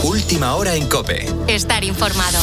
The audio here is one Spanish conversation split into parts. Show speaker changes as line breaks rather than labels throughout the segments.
Última hora en COPE.
Estar informado.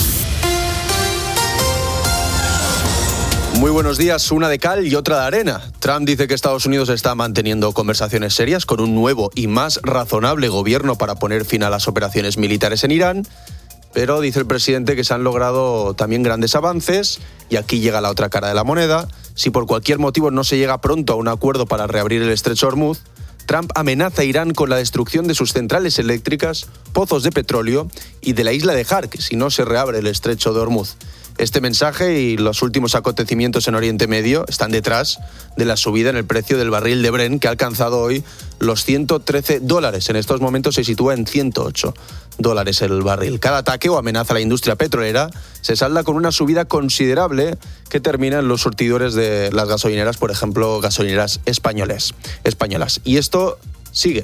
Muy buenos días, una de cal y otra de arena. Trump dice que Estados Unidos está manteniendo conversaciones serias con un nuevo y más razonable gobierno para poner fin a las operaciones militares en Irán, pero dice el presidente que se han logrado también grandes avances, y aquí llega la otra cara de la moneda. Si por cualquier motivo no se llega pronto a un acuerdo para reabrir el estrecho de Hormuz, Trump amenaza a Irán con la destrucción de sus centrales eléctricas, pozos de petróleo y de la isla de Hark si no se reabre el estrecho de Hormuz. Este mensaje y los últimos acontecimientos en Oriente Medio están detrás de la subida en el precio del barril de Brent, que ha alcanzado hoy los $113. En estos momentos se sitúa en $108 el barril. Cada ataque o amenaza a la industria petrolera se salda con una subida considerable que termina en los surtidores de las gasolineras, por ejemplo, gasolineras españolas. Y esto sigue.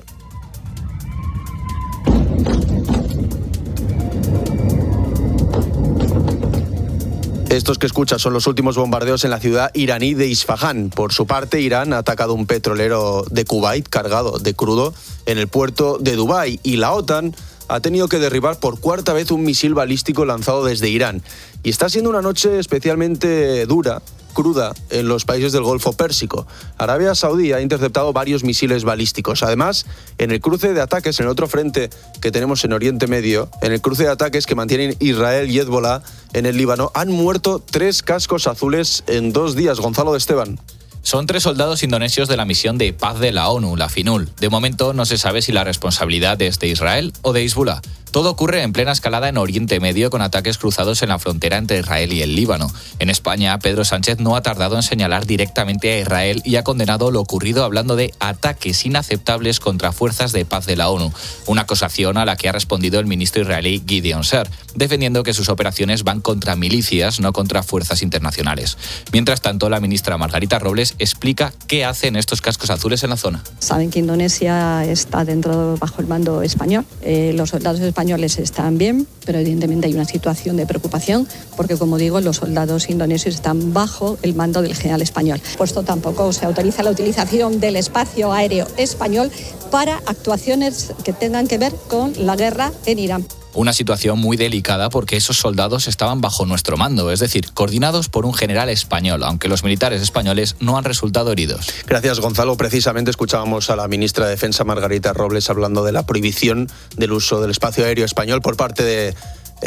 Estos que escuchas son los últimos bombardeos en la ciudad iraní de Isfahán. Por su parte, Irán ha atacado un petrolero de Kuwait cargado de crudo en el puerto de Dubái, y la OTAN ha tenido que derribar por cuarta vez un misil balístico lanzado desde Irán. Y está siendo una noche especialmente cruda en los países del Golfo Pérsico. Arabia Saudí ha interceptado varios misiles balísticos. Además, en el cruce de ataques, en el otro frente que tenemos en Oriente Medio, en el cruce de ataques que mantienen Israel y Hezbollah en el Líbano, han muerto 3 cascos azules en 2 días. Gonzalo de Esteban.
Son 3 soldados indonesios de la misión de paz de la ONU, la FINUL. De momento no se sabe si la responsabilidad es de Israel o de Hezbollah. Todo ocurre en plena escalada en Oriente Medio, con ataques cruzados en la frontera entre Israel y el Líbano. En España, Pedro Sánchez no ha tardado en señalar directamente a Israel y ha condenado lo ocurrido hablando de ataques inaceptables contra fuerzas de paz de la ONU, una acusación a la que ha respondido el ministro israelí Gideon Sa'ar, defendiendo que sus operaciones van contra milicias, no contra fuerzas internacionales. Mientras tanto, la ministra Margarita Robles explica qué hacen estos cascos azules en la zona.
Saben que Indonesia está bajo el mando español. Los soldados españoles están bien, pero evidentemente hay una situación de preocupación porque, como digo, los soldados indonesios están bajo el mando del general español. Puesto tampoco se autoriza la utilización del espacio aéreo español para actuaciones que tengan que ver con la guerra en Irán.
Una situación muy delicada porque esos soldados estaban bajo nuestro mando, es decir, coordinados por un general español, aunque los militares españoles no han resultado heridos.
Gracias, Gonzalo. Precisamente escuchábamos a la ministra de Defensa, Margarita Robles, hablando de la prohibición del uso del espacio aéreo español por parte de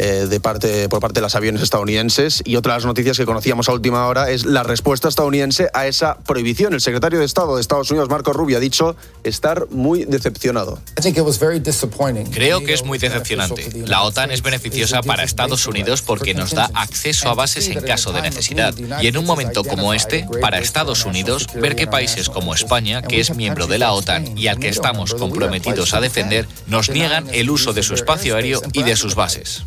los aviones estadounidenses. Y otra de las noticias que conocíamos a última hora es la respuesta estadounidense a esa prohibición. El secretario de Estado de Estados Unidos, Marco Rubio, ha dicho estar muy decepcionado.
Creo que es muy decepcionante. La OTAN es beneficiosa para Estados Unidos porque nos da acceso a bases en caso de necesidad. Y en un momento como este, para Estados Unidos, ver que países como España, que es miembro de la OTAN y al que estamos comprometidos a defender, nos niegan el uso de su espacio aéreo y de sus bases.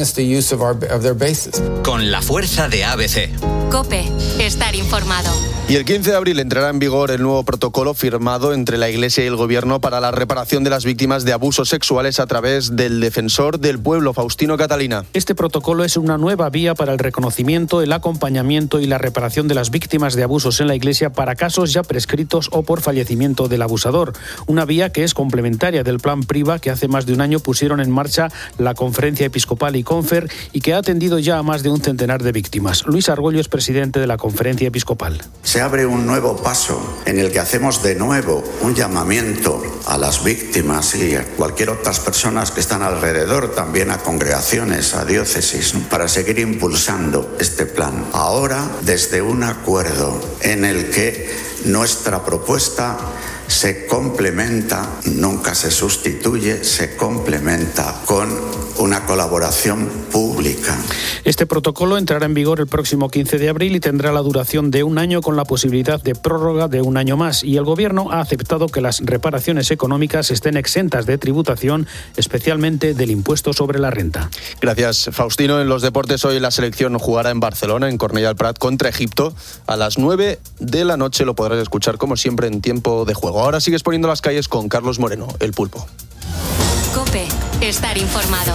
Con la fuerza de ABC.
COPE. Estar informado.
Y el 15 de abril entrará en vigor el nuevo protocolo firmado entre la Iglesia y el Gobierno para la reparación de las víctimas de abusos sexuales a través del Defensor del Pueblo, Faustino Catalina.
Este protocolo es una nueva vía para el reconocimiento, el acompañamiento y la reparación de las víctimas de abusos en la Iglesia para casos ya prescritos o por fallecimiento del abusador. Una vía que es complementaria del Plan PRIVA que hace más de un año pusieron en marcha la Conferencia Episcopal y Confer y que ha atendido ya a más de un centenar de víctimas. Luis Argollo es presidente de la Conferencia Episcopal.
Se abre un nuevo paso en el que hacemos de nuevo un llamamiento a las víctimas y a cualquier otras personas que están alrededor, también a congregaciones, a diócesis, para seguir impulsando este plan. Ahora, desde un acuerdo en el que nuestra propuesta se complementa, nunca se sustituye, se complementa con una colaboración pública.
Este protocolo entrará en vigor el próximo 15 de abril y tendrá la duración de 1 año con la posibilidad de prórroga de 1 año más. Y el Gobierno ha aceptado que las reparaciones económicas estén exentas de tributación, especialmente del impuesto sobre la renta.
Gracias, Faustino. En los deportes, hoy la selección jugará en Barcelona, en Cornellà del Prat, contra Egipto. A las 9 de la noche lo podrás escuchar, como siempre, en tiempo de juego. Ahora sigues poniendo las calles con Carlos Moreno, el Pulpo.
COPE. Estar informado.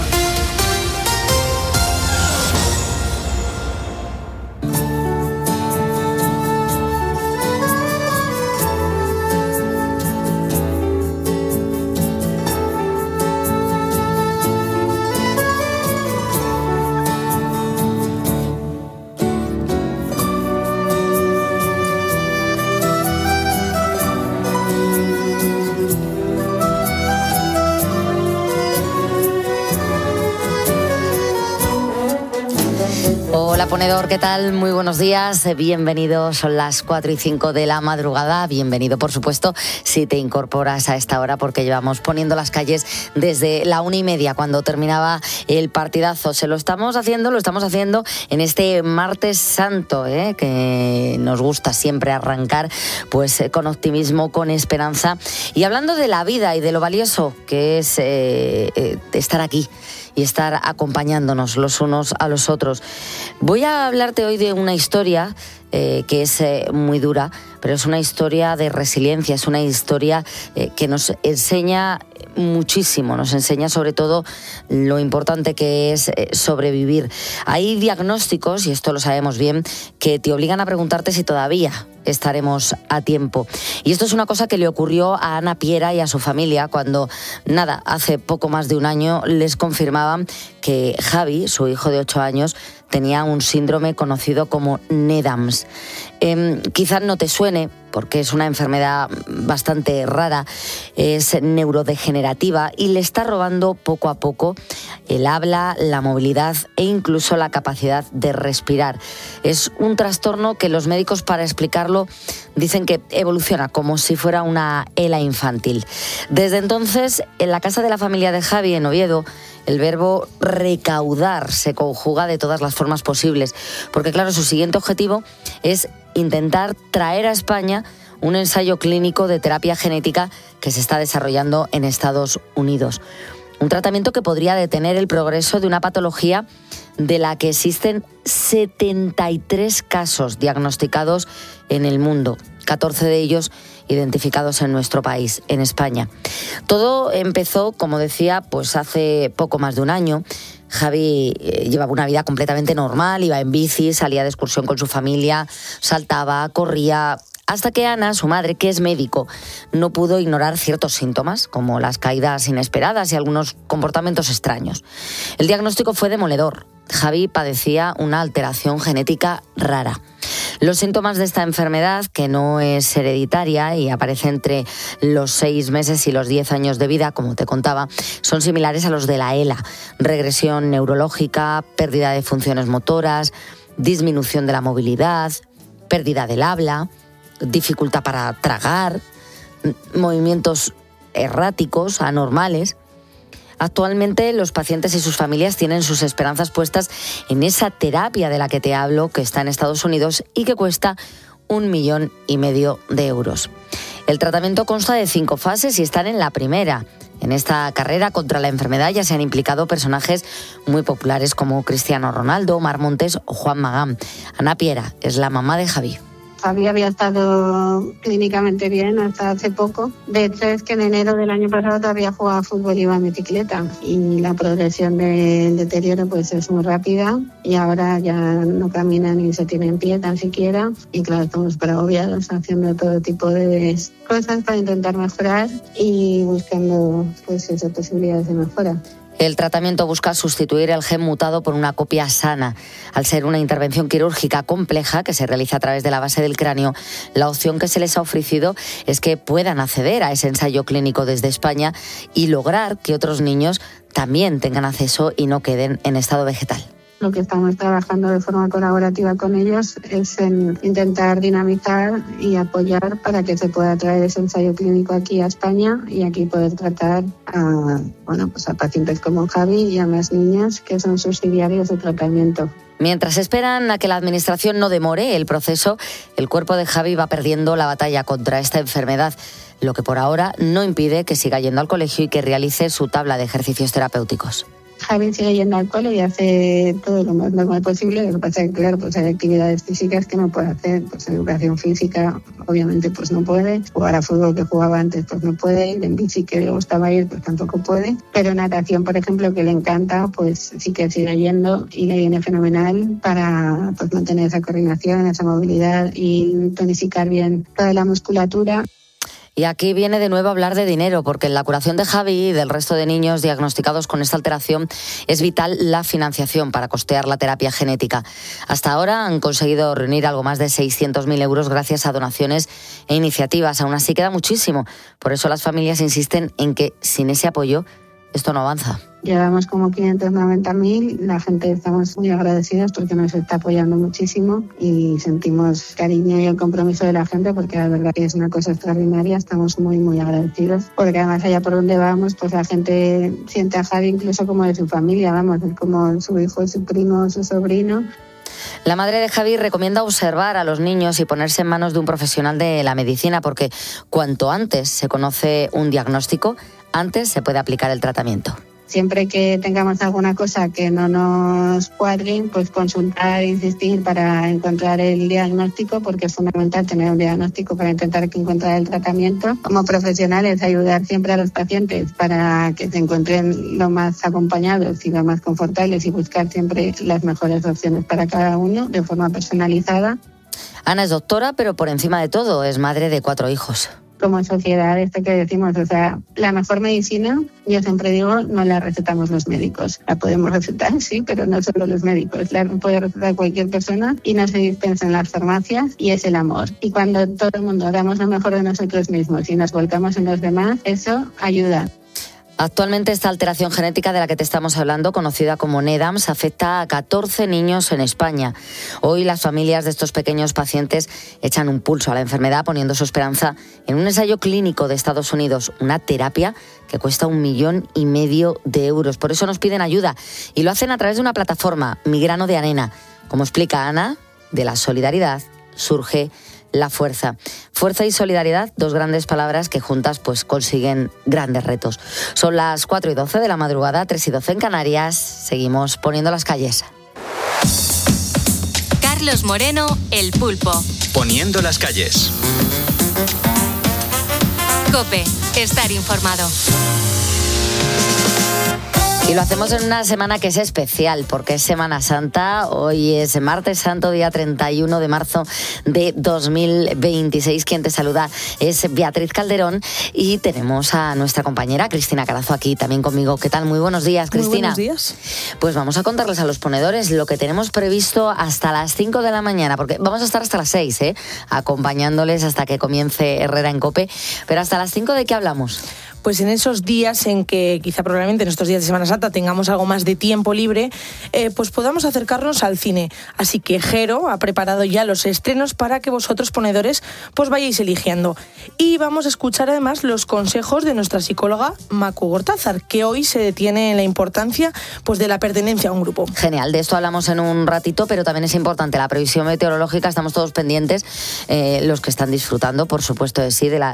Ponedor, ¿qué tal? Muy buenos días, bienvenidos, son las 4:05 de la madrugada, bienvenido por supuesto si te incorporas a esta hora porque llevamos poniendo las calles desde la 1:30 cuando terminaba el partidazo. Lo estamos haciendo en este martes santo, que nos gusta siempre arrancar pues con optimismo, con esperanza y hablando de la vida y de lo valioso que es estar aquí y estar acompañándonos los unos a los otros. Voy a hablarte hoy de una historia que es muy dura, pero es una historia de resiliencia, es una historia que nos enseña muchísimo, nos enseña sobre todo lo importante que es sobrevivir. Hay diagnósticos, y esto lo sabemos bien, que te obligan a preguntarte si todavía estaremos a tiempo. Y esto es una cosa que le ocurrió a Ana Piera y a su familia cuando, hace poco más de un año les confirmaban que Javi, su hijo de 8 años, tenía un síndrome conocido como NEDAMS. Quizás no te suene porque es una enfermedad bastante rara, es neurodegenerativa y le está robando poco a poco el habla, la movilidad e incluso la capacidad de respirar. Es un trastorno que los médicos, para explicarlo, dicen que evoluciona como si fuera una ELA infantil. Desde entonces, en la casa de la familia de Javi, en Oviedo, el verbo recaudar se conjuga de todas las formas posibles, porque claro, su siguiente objetivo es intentar traer a España un ensayo clínico de terapia genética que se está desarrollando en Estados Unidos. Un tratamiento que podría detener el progreso de una patología de la que existen 73 casos diagnosticados en el mundo, 14 de ellos identificados en nuestro país, en España. Todo empezó, como decía, pues hace poco más de un año. Javi llevaba una vida completamente normal, iba en bici, salía de excursión con su familia, saltaba, corría, hasta que Ana, su madre, que es médico, no pudo ignorar ciertos síntomas, como las caídas inesperadas y algunos comportamientos extraños. El diagnóstico fue demoledor. Javi padecía una alteración genética rara. Los síntomas de esta enfermedad, que no es hereditaria y aparece entre los 6 meses y los 10 años de vida, como te contaba, son similares a los de la ELA. Regresión neurológica, pérdida de funciones motoras, disminución de la movilidad, pérdida del habla, dificultad para tragar, movimientos erráticos, anormales. Actualmente los pacientes y sus familias tienen sus esperanzas puestas en esa terapia de la que te hablo, que está en Estados Unidos y que cuesta 1,5 millones de euros. El tratamiento consta de 5 fases y están en la primera. En esta carrera contra la enfermedad ya se han implicado personajes muy populares como Cristiano Ronaldo, Mar Montes o Juan Magán. Ana Piera es la mamá de Javi.
Javi había estado clínicamente bien hasta hace poco. De hecho, es que en enero del año pasado todavía jugaba fútbol y iba en bicicleta. Y la progresión del deterioro pues es muy rápida. Y ahora ya no camina ni se tiene en pie tan siquiera. Y claro, estamos agobiados haciendo todo tipo de cosas para intentar mejorar y buscando pues esas posibilidades de mejora.
El tratamiento busca sustituir el gen mutado por una copia sana. Al ser una intervención quirúrgica compleja que se realiza a través de la base del cráneo, la opción que se les ha ofrecido es que puedan acceder a ese ensayo clínico desde España y lograr que otros niños también tengan acceso y no queden en estado vegetal.
Lo que estamos trabajando de forma colaborativa con ellos es en intentar dinamizar y apoyar para que se pueda traer ese ensayo clínico aquí a España y aquí poder tratar a pacientes como Javi y a más niños que son subsidiarios de tratamiento.
Mientras esperan a que la administración no demore el proceso, el cuerpo de Javi va perdiendo la batalla contra esta enfermedad, lo que por ahora no impide que siga yendo al colegio y que realice su tabla de ejercicios terapéuticos.
Javi sigue yendo al cole y hace todo lo más normal posible. Lo que pasa es que, claro, pues hay actividades físicas que no puede hacer. Pues educación física, obviamente, pues no puede. Jugar a fútbol que jugaba antes, pues no puede. Ir en bici que le gustaba ir, pues tampoco puede. Pero natación, por ejemplo, que le encanta, pues sí que sigue yendo y le viene fenomenal para pues mantener esa coordinación, esa movilidad y tonificar bien toda la musculatura.
Y aquí viene de nuevo a hablar de dinero, porque en la curación de Javi y del resto de niños diagnosticados con esta alteración es vital la financiación para costear la terapia genética. Hasta ahora han conseguido reunir algo más de 600.000 euros gracias a donaciones e iniciativas. Aún así queda muchísimo. Por eso las familias insisten en que sin ese apoyo esto no avanza.
Llevamos como 590.000, la gente estamos muy agradecidos porque nos está apoyando muchísimo y sentimos cariño y el compromiso de la gente porque la verdad que es una cosa extraordinaria, estamos muy muy agradecidos porque además allá por donde vamos pues la gente siente a Javi incluso como de su familia, vamos, es como su hijo, su primo, su sobrino.
La madre de Javi recomienda observar a los niños y ponerse en manos de un profesional de la medicina porque cuanto antes se conoce un diagnóstico, antes se puede aplicar el tratamiento.
Siempre que tengamos alguna cosa que no nos cuadre, pues consultar, insistir para encontrar el diagnóstico, porque es fundamental tener un diagnóstico para intentar encontrar el tratamiento. Como profesionales, ayudar siempre a los pacientes para que se encuentren lo más acompañados y lo más confortables y buscar siempre las mejores opciones para cada uno de forma personalizada.
Ana es doctora, pero por encima de todo es madre de 4 hijos.
Como sociedad, esto que decimos, o sea, la mejor medicina, yo siempre digo, no la recetamos los médicos. La podemos recetar, sí, pero no solo los médicos. La puede recetar cualquier persona y no se dispensa en las farmacias y es el amor. Y cuando todo el mundo damos lo mejor de nosotros mismos y nos volcamos en los demás, eso ayuda.
Actualmente esta alteración genética de la que te estamos hablando, conocida como NEDAMS, afecta a 14 niños en España. Hoy las familias de estos pequeños pacientes echan un pulso a la enfermedad poniendo su esperanza en un ensayo clínico de Estados Unidos, una terapia que cuesta 1,5 millones de euros. Por eso nos piden ayuda y lo hacen a través de una plataforma, Mi Grano de Arena. Como explica Ana, de la solidaridad surge la fuerza. Fuerza y solidaridad, 2 grandes palabras que juntas pues consiguen grandes retos. Son las 4:12 de la madrugada, 3:12 en Canarias. Seguimos poniendo las calles.
Carlos Moreno, El Pulpo.
Poniendo las calles.
COPE, estar informado.
Y lo hacemos en una semana que es especial, porque es Semana Santa. Hoy es Martes Santo, día 31 de marzo de 2026. Quien te saluda es Beatriz Calderón y tenemos a nuestra compañera Cristina Carazo aquí también conmigo. ¿Qué tal? Muy buenos días, Cristina.
Muy buenos días.
Pues vamos a contarles a los ponedores lo que tenemos previsto hasta las 5 de la mañana, porque vamos a estar hasta las 6, acompañándoles hasta que comience Herrera en COPE. Pero hasta las 5, ¿de qué hablamos?
Pues en esos días en que quizá probablemente en estos días de Semana Santa tengamos algo más de tiempo libre, pues podamos acercarnos al cine. Así que Jero ha preparado ya los estrenos para que vosotros, ponedores, pues vayáis eligiendo. Y vamos a escuchar además los consejos de nuestra psicóloga Macu Gortázar, que hoy se detiene en la importancia pues de la pertenencia a un grupo.
Genial, de esto hablamos en un ratito, pero también es importante la previsión meteorológica. Estamos todos pendientes, los que están disfrutando, por supuesto que sí, de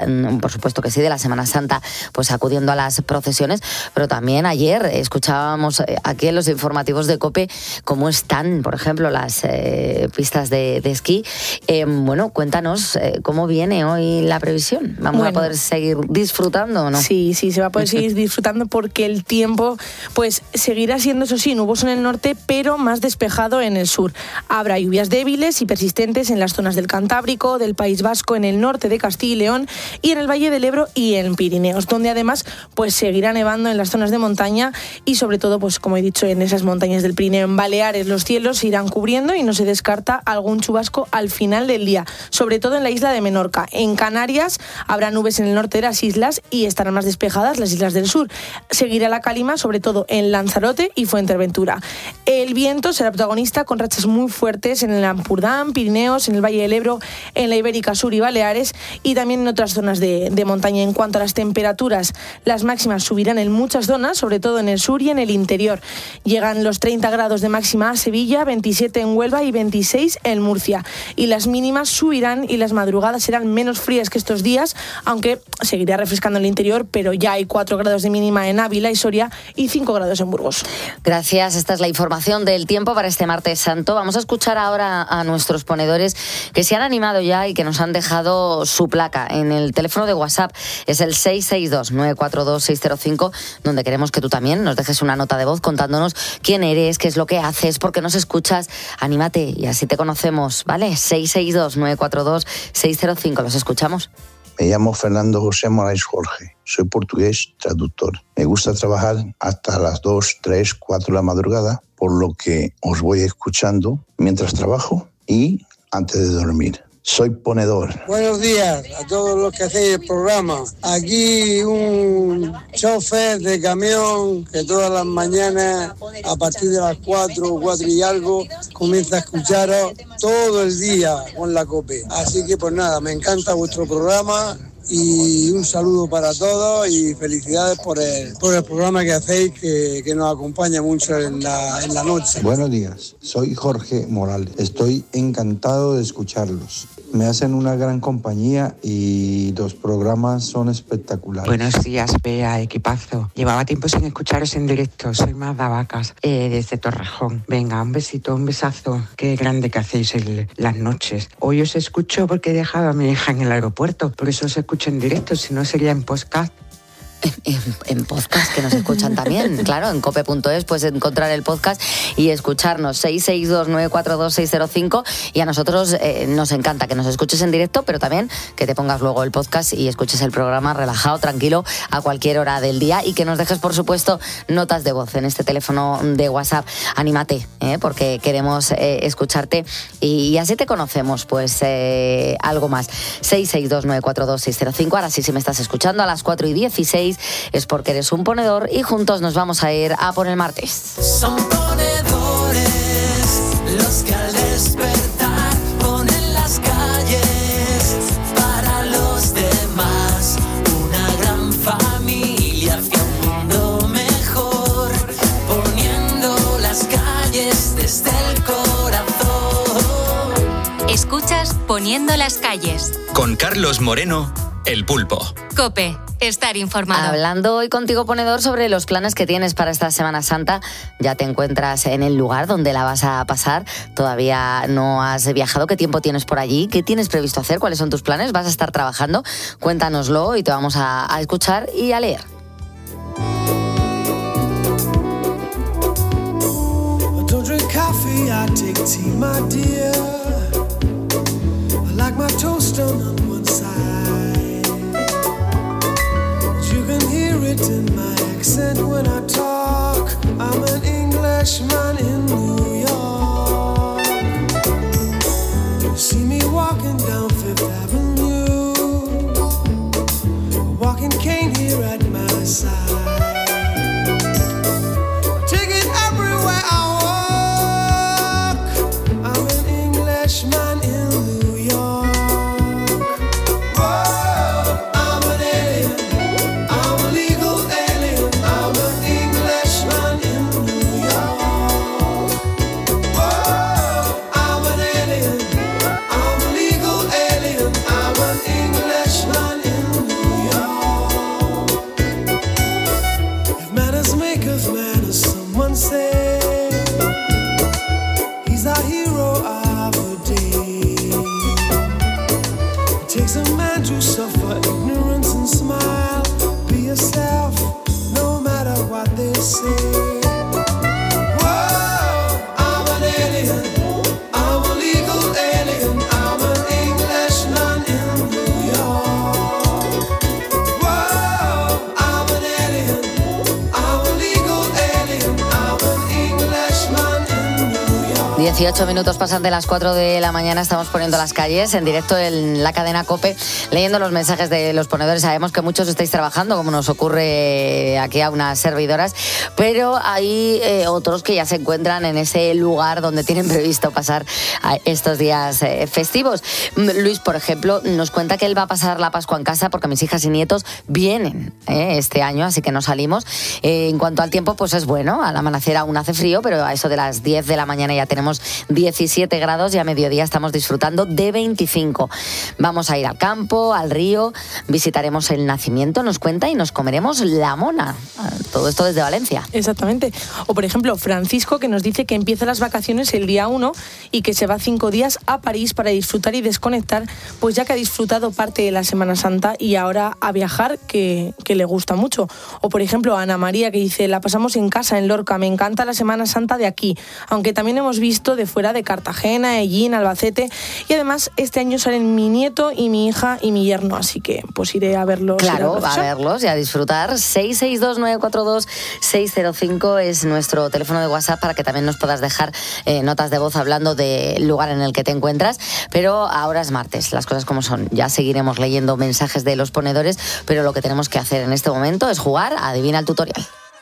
la Semana Santa, pues acudiendo a las procesiones, pero también ayer escuchábamos aquí en los informativos de COPE cómo están, por ejemplo, las pistas de esquí. Bueno, cuéntanos cómo viene hoy la previsión. ¿Vamos a poder seguir disfrutando o no?
Sí, se va a poder seguir disfrutando porque el tiempo pues seguirá siendo, eso sí, nuboso en el norte, pero más despejado en el sur. Habrá lluvias débiles y persistentes en las zonas del Cantábrico, del País Vasco, en el norte de Castilla y León y en el Valle del Ebro y en Pirineos, donde además pues seguirá nevando en las zonas de montaña y sobre todo, pues como he dicho, en esas montañas del Pirineo. En Baleares los cielos se irán cubriendo y no se descarta algún chubasco al final del día, sobre todo en la isla de Menorca. En Canarias habrá nubes en el norte de las islas y estarán más despejadas las islas del sur. Seguirá la calima, sobre todo en Lanzarote y Fuerteventura. El viento será protagonista con rachas muy fuertes en el Ampurdán, Pirineos, en el Valle del Ebro, en la Ibérica Sur y Baleares y también en otras zonas de montaña. En cuanto a las temperaturas, las máximas subirán en muchas zonas, sobre todo en el sur y en el interior. Llegan los 30 grados de máxima a Sevilla, 27 en Huelva y 26 en Murcia. Y las mínimas subirán y las madrugadas serán menos frías que estos días, aunque seguirá refrescando en el interior, pero ya hay 4 grados de mínima en Ávila y Soria y 5 grados en Burgos.
Gracias, esta es la información del tiempo para este Martes Santo. Vamos a escuchar ahora a nuestros ponedores que se han animado ya y que nos han dejado su placa en el teléfono de WhatsApp. Es el 662-942-605, donde queremos que tú también nos dejes una nota de voz contándonos quién eres, qué es lo que haces, por qué nos escuchas. Anímate y así te conocemos, ¿vale? 662-942-605, ¿los escuchamos?
Me llamo Fernando José Moraes Jorge, soy portugués traductor. Me gusta trabajar hasta las 2, 3, 4 de la madrugada, por lo que os voy escuchando mientras trabajo y antes de dormir. soy ponedor.
Buenos días a todos los que hacéis el programa. Aquí un chofer de camión que todas las mañanas, a partir de las 4 y algo, comienza a escucharos todo el día con la COPE. Así que pues nada, me encanta vuestro programa. Y un saludo para todos y felicidades por el programa que hacéis, que nos acompaña mucho en la noche.
Buenos días, soy Jorge Morales. Estoy encantado de escucharlos. Me hacen una gran compañía y los programas son espectaculares.
Buenos días, Bea, equipazo. Llevaba tiempo sin escucharos en directo. Soy Magda Vacas, desde Torrejón. Venga, un besito, un besazo. Qué grande que hacéis las noches. Hoy os escucho porque he dejado a mi hija en el aeropuerto. Por eso os escucho en directo, si no sería en podcast.
En podcast, que nos escuchan también, claro, en cope.es puedes encontrar el podcast y escucharnos. 662-942-605, y a nosotros nos encanta que nos escuches en directo, pero también que te pongas luego el podcast y escuches el programa relajado, tranquilo, a cualquier hora del día, y que nos dejes, por supuesto, notas de voz en este teléfono de WhatsApp. Anímate, porque queremos escucharte y así te conocemos, pues algo más. 662-942-605. Ahora sí, si me estás escuchando a las 4:16, es porque eres un ponedor, y juntos nos vamos a ir a por el martes.
Son ponedores los que al despertar ponen las calles para los demás. Una gran familia hacia un mundo mejor, poniendo las calles desde el corazón.
Escuchas Poniendo las calles.
Con Carlos Moreno, El Pulpo.
COPE. Estar informado.
Hablando hoy contigo, ponedor, sobre los planes que tienes para esta Semana Santa. Ya te encuentras en el lugar donde la vas a pasar. Todavía no has viajado. ¿Qué tiempo tienes por allí? ¿Qué tienes previsto hacer? ¿Cuáles son tus planes? ¿Vas a estar trabajando? Cuéntanoslo y te vamos a escuchar y a leer.
Don't drink coffee, I take tea, my dear. I like my toast on one side. You can hear it in my accent when I talk. I'm an Englishman in New York. You see me walking down Fifth Avenue, a walking cane here at my side. Take it everywhere I walk. I'm an Englishman in New York. Whoa, I'm an alien. I'm a legal alien. I'm an Englishman in New York. Whoa, I'm an alien. I'm a legal alien. I'm an Englishman in New York. If manners make of manners, someone say he's our hero of the day. It takes a man to suffer ignorance and smile. Be yourself, no matter what they say. Whoa, I'm an alien. I'm a legal alien. I'm an Englishman in New York. Whoa, I'm an alien. I'm a legal alien. I'm an Englishman in New York.
18 minutos pasan de las 4 de la mañana. Estamos poniendo las calles en directo en la cadena COPE, leyendo los mensajes de los ponedores. Sabemos que muchos estáis trabajando, como nos ocurre aquí a unas servidoras, pero hay otros que ya se encuentran en ese lugar donde tienen previsto pasar estos días festivos. Luis, por ejemplo, nos cuenta que él va a pasar la Pascua en casa porque mis hijas y nietos vienen este año, así que no salimos. En cuanto al tiempo, pues es bueno. Al amanecer aún hace frío, pero a eso de las 10 de la mañana ya tenemos 17 grados y a mediodía estamos disfrutando de 25. Vamos a ir al campo, al río, visitaremos el nacimiento, nos cuenta, y nos comeremos la mona. Todo esto desde Valencia.
Exactamente. O por ejemplo, Francisco, que nos dice que empieza las vacaciones el día 1 y que se va 5 días a París para disfrutar y desconectar, pues ya que ha disfrutado parte de la Semana Santa y ahora a viajar, que le gusta mucho. O por ejemplo, Ana María, que dice: la pasamos en casa, en Lorca, me encanta la Semana Santa de aquí, aunque también hemos visto visto de fuera de Cartagena, Ellín, Albacete, y además este año salen mi nieto y mi hija y mi yerno, así que pues iré a verlos.
Claro, a verlos y a disfrutar. 662-942-605 es nuestro teléfono de WhatsApp para que también nos puedas dejar notas de voz hablando del lugar en el que te encuentras. Pero ahora es martes, las cosas como son. Ya seguiremos leyendo mensajes de los ponedores, pero lo que tenemos que hacer en este momento es jugar a Adivina el Tutorial.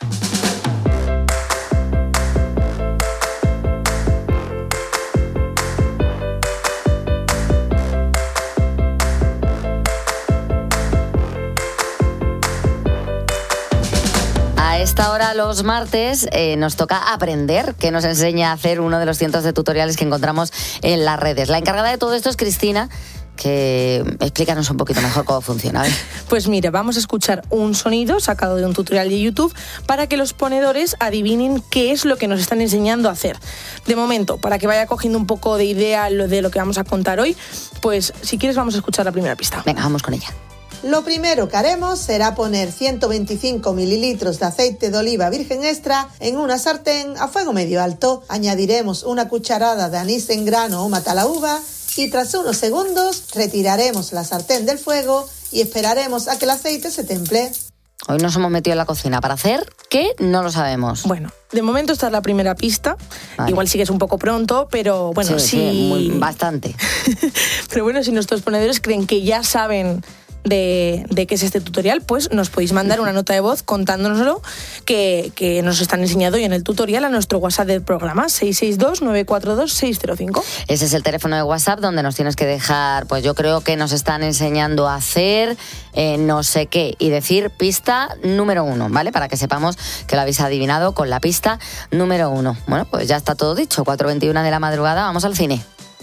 A esta hora los martes nos toca aprender, que nos enseña a hacer uno de los cientos de tutoriales que encontramos en las redes. La encargada de todo esto es Cristina, que explícanos un poquito mejor cómo funciona. ¿Ves?
Pues mira, vamos a escuchar un sonido sacado de un tutorial de YouTube para que los ponedores adivinen qué es lo que nos están enseñando a hacer. De momento, para que vaya cogiendo un poco de idea de lo que vamos a contar hoy, pues si quieres vamos a escuchar la primera pista.
Venga, vamos con ella.
Lo primero que haremos será poner 125 mililitros de aceite de oliva virgen extra en una sartén a fuego medio alto. Añadiremos una cucharada de anís en grano o matalaúva y tras unos segundos retiraremos la sartén del fuego y esperaremos a que el aceite se temple.
Hoy nos hemos metido en la cocina para hacer ¿qué? No lo sabemos.
Bueno, de momento esta es la primera pista. Vale. Igual sí que es un poco pronto, pero bueno, sí.
Bastante.
Pero bueno, si nuestros ponedores creen que ya saben de qué es este tutorial, pues nos podéis mandar una nota de voz contándonoslo que nos están enseñando hoy en el tutorial a nuestro WhatsApp del programa 662-942-605.
Ese es el teléfono de WhatsApp donde nos tienes que dejar, pues yo creo que nos están enseñando a hacer no sé qué y decir pista número 1, ¿vale? Para que sepamos que lo habéis adivinado con la pista número 1. Bueno, pues ya está todo dicho, 4:21 de la madrugada, vamos al cine.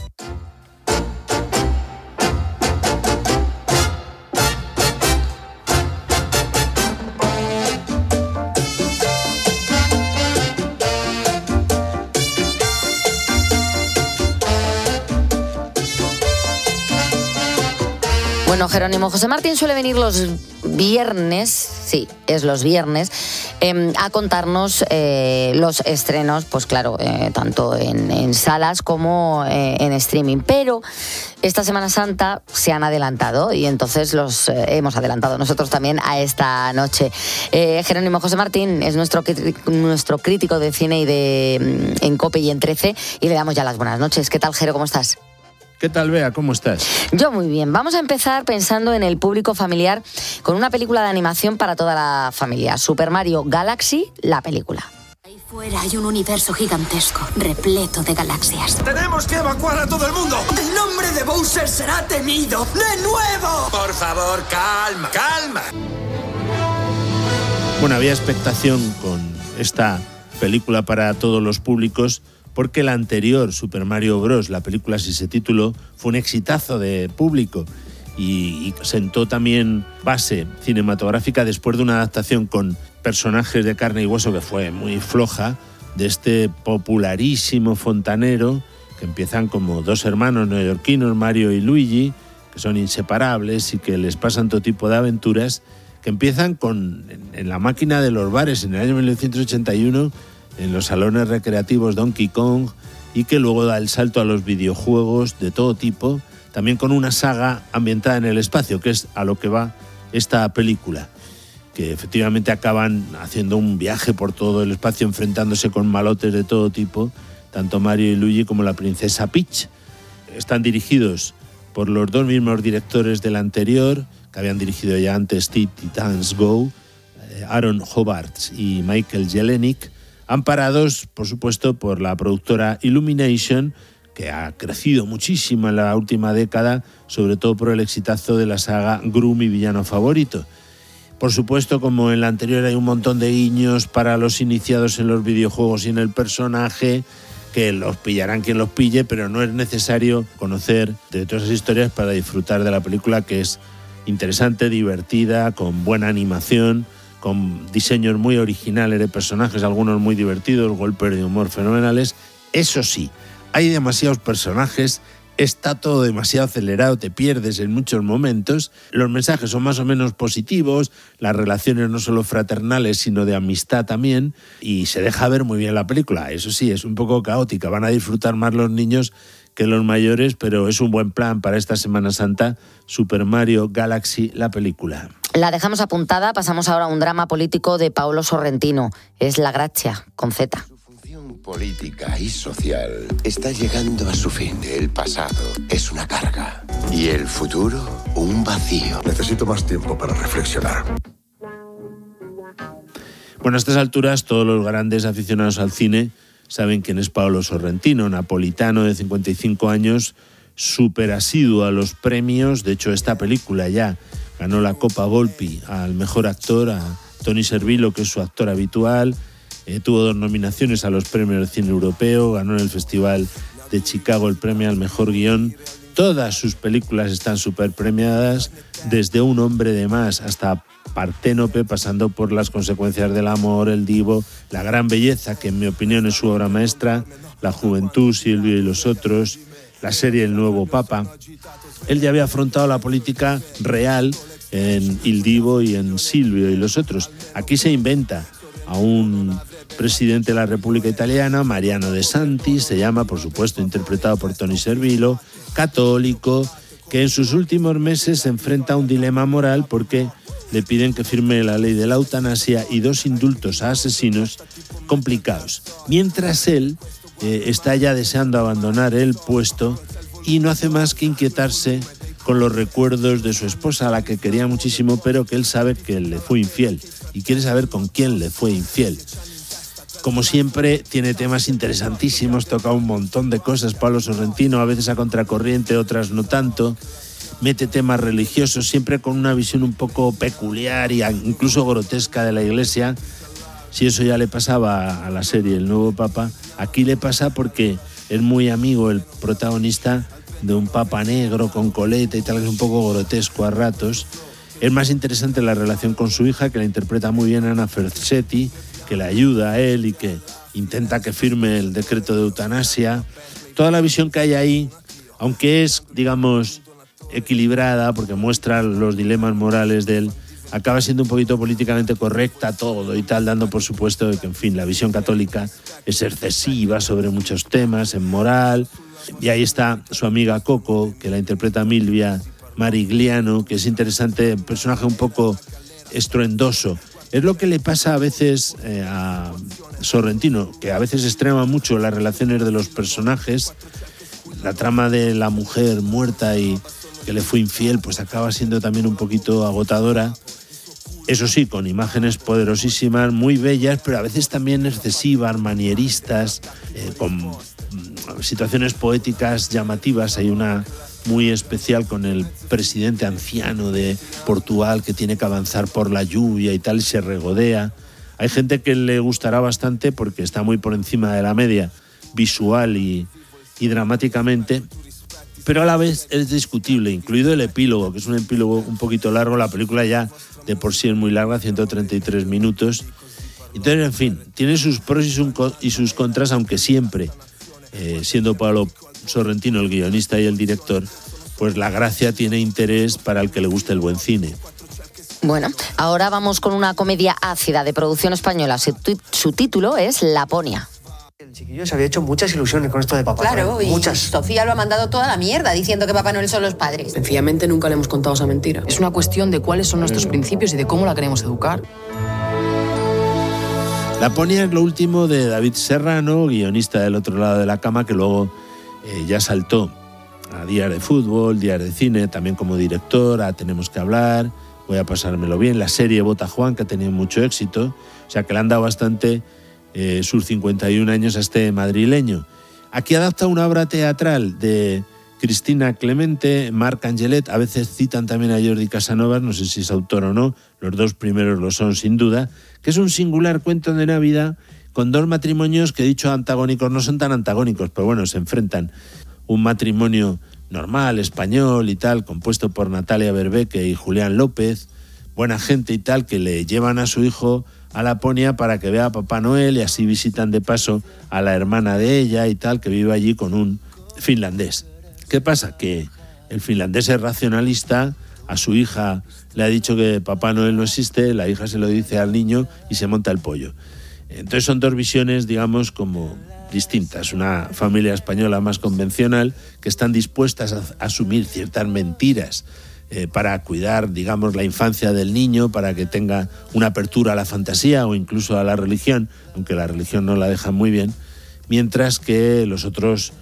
Bueno, Jerónimo José Martín suele venir los viernes, sí, es los viernes, a contarnos los estrenos, pues claro, tanto en salas como en streaming. Pero esta Semana Santa se han adelantado y entonces los hemos adelantado nosotros también a esta noche. Jerónimo José Martín es nuestro crítico de cine y en COPE y en 13 y le damos ya las buenas noches. ¿Qué tal, Jero? ¿Cómo estás?
¿Qué tal, Bea? ¿Cómo estás?
Yo muy bien. Vamos a empezar pensando en el público familiar con una película de animación para toda la familia. Super Mario Galaxy, la película.
Ahí fuera hay un universo gigantesco, repleto de galaxias.
¡Tenemos que evacuar a todo el mundo!
¡El nombre de Bowser será temido de nuevo!
Por favor, calma, calma.
Bueno, había expectación con esta película para todos los públicos, porque la anterior, Super Mario Bros., la película así se tituló, fue un exitazo de público y sentó también base cinematográfica después de una adaptación con personajes de carne y hueso que fue muy floja, de este popularísimo fontanero, que empiezan como dos hermanos neoyorquinos, Mario y Luigi, que son inseparables y que les pasan todo tipo de aventuras, que empiezan en la máquina de los bares en el año 1981, en los salones recreativos Donkey Kong, y que luego da el salto a los videojuegos de todo tipo, también con una saga ambientada en el espacio, que es a lo que va esta película, que efectivamente acaban haciendo un viaje por todo el espacio, enfrentándose con malotes de todo tipo, tanto Mario y Luigi como la princesa Peach. Están dirigidos por los dos mismos directores del anterior, que habían dirigido ya antes Titans Go, Aaron Hobart y Michael Jelenic, amparados, por supuesto, por la productora Illumination, que ha crecido muchísimo en la última década, sobre todo por el exitazo de la saga Gru, mi villano favorito. Por supuesto, como en la anterior, hay un montón de guiños para los iniciados en los videojuegos y en el personaje, que los pillarán quien los pille, pero no es necesario conocer de todas esas historias para disfrutar de la película, que es interesante, divertida, con buena animación, con diseños muy originales de personajes, algunos muy divertidos, golpes de humor fenomenales. Eso sí, hay demasiados personajes está todo demasiado acelerado, te pierdes en muchos momentos. Los mensajes son más o menos positivos, las relaciones no solo fraternales, sino de amistad también, y se deja ver muy bien la película. Eso sí, es un poco caótica, van a disfrutar más los niños que los mayores, pero es un buen plan para esta Semana Santa, Super Mario Galaxy, la película.
La dejamos apuntada, pasamos ahora a un drama político de Paolo Sorrentino. Es La Grazia, con Z.
Política y social está llegando a su fin. El pasado es una carga y el futuro un vacío.
Necesito más tiempo para reflexionar.
Bueno, a estas alturas todos los grandes aficionados al cine saben quién es Paolo Sorrentino, napolitano de 55 años, súper asiduo a los premios. De hecho, esta película ya ganó la Copa Volpi al mejor actor, a Tony Servillo, que es su actor habitual. Tuvo 2 nominaciones a los premios del cine europeo, ganó en el Festival de Chicago el premio al mejor guión. Todas sus películas están súper premiadas, desde Un hombre de más hasta Parténope, pasando por Las consecuencias del amor, El divo, La gran belleza, que en mi opinión es su obra maestra, La juventud, Silvio y los otros, la serie El nuevo papa. Él ya había afrontado la política real en Il divo y en Silvio y los otros. Aquí se inventa a un presidente de la República Italiana, Mariano De Santis, se llama, por supuesto, interpretado por Tony Servillo, católico, que en sus últimos meses se enfrenta a un dilema moral porque le piden que firme la ley de la eutanasia y 2 indultos a asesinos complicados. Mientras él está ya deseando abandonar el puesto y no hace más que inquietarse con los recuerdos de su esposa, a la que quería muchísimo, pero que él sabe que le fue infiel y quiere saber con quién le fue infiel. Como siempre, tiene temas interesantísimos, toca un montón de cosas Paolo Sorrentino, a veces a contracorriente, otras no tanto. Mete temas religiosos, siempre con una visión un poco peculiar e incluso grotesca de la Iglesia. Si eso ya le pasaba a la serie El nuevo papa, aquí le pasa porque es muy amigo el protagonista de un papa negro con coleta y tal, que es un poco grotesco a ratos. Es más interesante la relación con su hija, que la interpreta muy bien Anna Ferzetti, que le ayuda a él y que intenta que firme el decreto de eutanasia. Toda la visión que hay ahí, aunque es, digamos, equilibrada, porque muestra los dilemas morales de él, acaba siendo un poquito políticamente correcta todo y tal, dando por supuesto que, en fin, la visión católica es excesiva sobre muchos temas, en moral. Y ahí está su amiga Coco, que la interpreta Milvia Marigliano, que es interesante, un personaje un poco estruendoso. Es lo que le pasa a veces a Sorrentino, que a veces extrema mucho las relaciones de los personajes. La trama de la mujer muerta y que le fue infiel, pues acaba siendo también un poquito agotadora. Eso sí, con imágenes poderosísimas, muy bellas, pero a veces también excesivas, manieristas, con situaciones poéticas llamativas. Hay una muy especial con el presidente anciano de Portugal que tiene que avanzar por la lluvia y tal, y se regodea. Hay gente que le gustará bastante porque está muy por encima de la media visual y dramáticamente, pero a la vez es discutible, incluido el epílogo, que es un epílogo un poquito largo. La película ya de por sí es muy larga, 133 minutos. Entonces, en fin, tiene sus pros y sus contras, aunque siempre, siendo Paolo Sorrentino el guionista y el director, pues La Grazia tiene interés para el que le guste el buen cine.
Bueno, ahora vamos con una comedia ácida de producción española. Su título es Laponia.
El chiquillo se había hecho muchas ilusiones con esto de Papá Noel.
Claro, y
muchas.
Sofía lo ha mandado toda la mierda diciendo que Papá Noel son los padres.
Sencillamente nunca le hemos contado esa mentira. Es una cuestión de cuáles son nuestros principios y de cómo la queremos educar.
Laponia es lo último de David Serrano, guionista del Otro lado de la cama, que luego ya saltó a Días de Fútbol, Días de Cine, también como director, a Tenemos que hablar, Voy a pasármelo bien, la serie Bota Juan, que ha tenido mucho éxito, o sea que le han dado bastante sus 51 años a este madrileño. Aquí adapta una obra teatral de Cristina Clemente, Marc Angelet, a veces citan también a Jordi Casanovas, no sé si es autor o no, los dos primeros lo son sin duda, que es un singular cuento de Navidad con dos matrimonios que, dicho antagónicos, no son tan antagónicos, pero bueno, se enfrentan. Un matrimonio normal, español y tal, compuesto por Natalia Berbeque y Julián López, buena gente y tal, que le llevan a su hijo a Laponia para que vea a Papá Noel, y así visitan de paso a la hermana de ella y tal, que vive allí con un finlandés. ¿Qué pasa? Que el finlandés es racionalista, a su hija le ha dicho que Papá Noel no existe, la hija se lo dice al niño y se monta el pollo. Entonces son dos visiones, digamos, como distintas. Una familia española más convencional que están dispuestas a asumir ciertas mentiras para cuidar, digamos, la infancia del niño, para que tenga una apertura a la fantasía o incluso a la religión, aunque la religión no la deja muy bien, mientras que los otros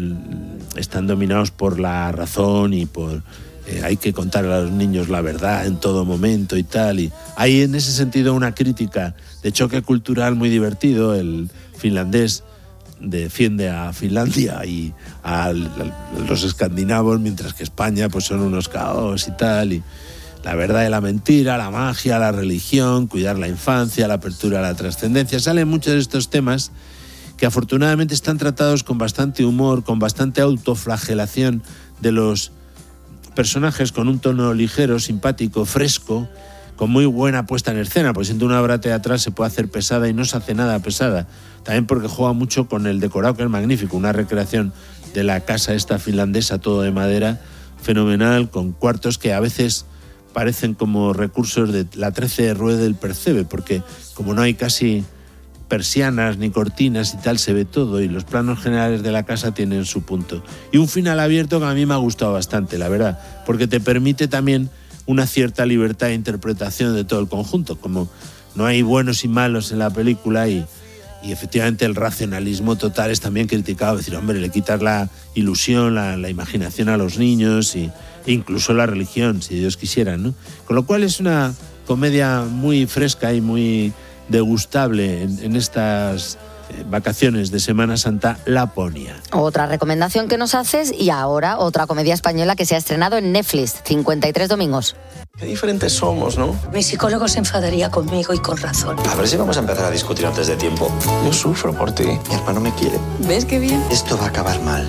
están dominados por la razón y por hay que contar a los niños la verdad en todo momento y tal. Y hay en ese sentido una crítica de choque cultural muy divertido. El finlandés defiende a Finlandia y a los escandinavos, mientras que España pues son unos caos y tal. Y la verdad y la mentira, la magia, la religión, cuidar la infancia, la apertura a la trascendencia. Salen muchos de estos temas que afortunadamente están tratados con bastante humor, con bastante autoflagelación de los personajes, con un tono ligero, simpático, fresco, con muy buena puesta en escena, porque siendo una obra teatral se puede hacer pesada y no se hace nada pesada. También porque juega mucho con el decorado, que es magnífico, una recreación de la casa esta finlandesa, todo de madera, fenomenal, con cuartos que a veces parecen como recursos de la 13 de Rueda del Percebe, porque como no hay casi persianas ni cortinas y tal, se ve todo y los planos generales de la casa tienen su punto. Y un final abierto que a mí me ha gustado bastante, la verdad, porque te permite también una cierta libertad de interpretación de todo el conjunto, como no hay buenos y malos en la película y efectivamente el racionalismo total es también criticado, es decir, hombre, le quitas la ilusión, la imaginación a los niños e incluso la religión, si Dios quisiera, ¿no? Con lo cual es una comedia muy fresca y muy degustable en estas vacaciones de Semana Santa, Laponia.
Otra recomendación que nos haces y ahora otra comedia española que se ha estrenado en Netflix, 53 domingos.
Qué diferentes somos, ¿no?
Mi psicólogo se enfadaría conmigo y con razón.
A ver si vamos a empezar a discutir antes de tiempo. Yo sufro por ti. Mi hermano me quiere.
¿Ves qué bien?
Esto va a acabar mal.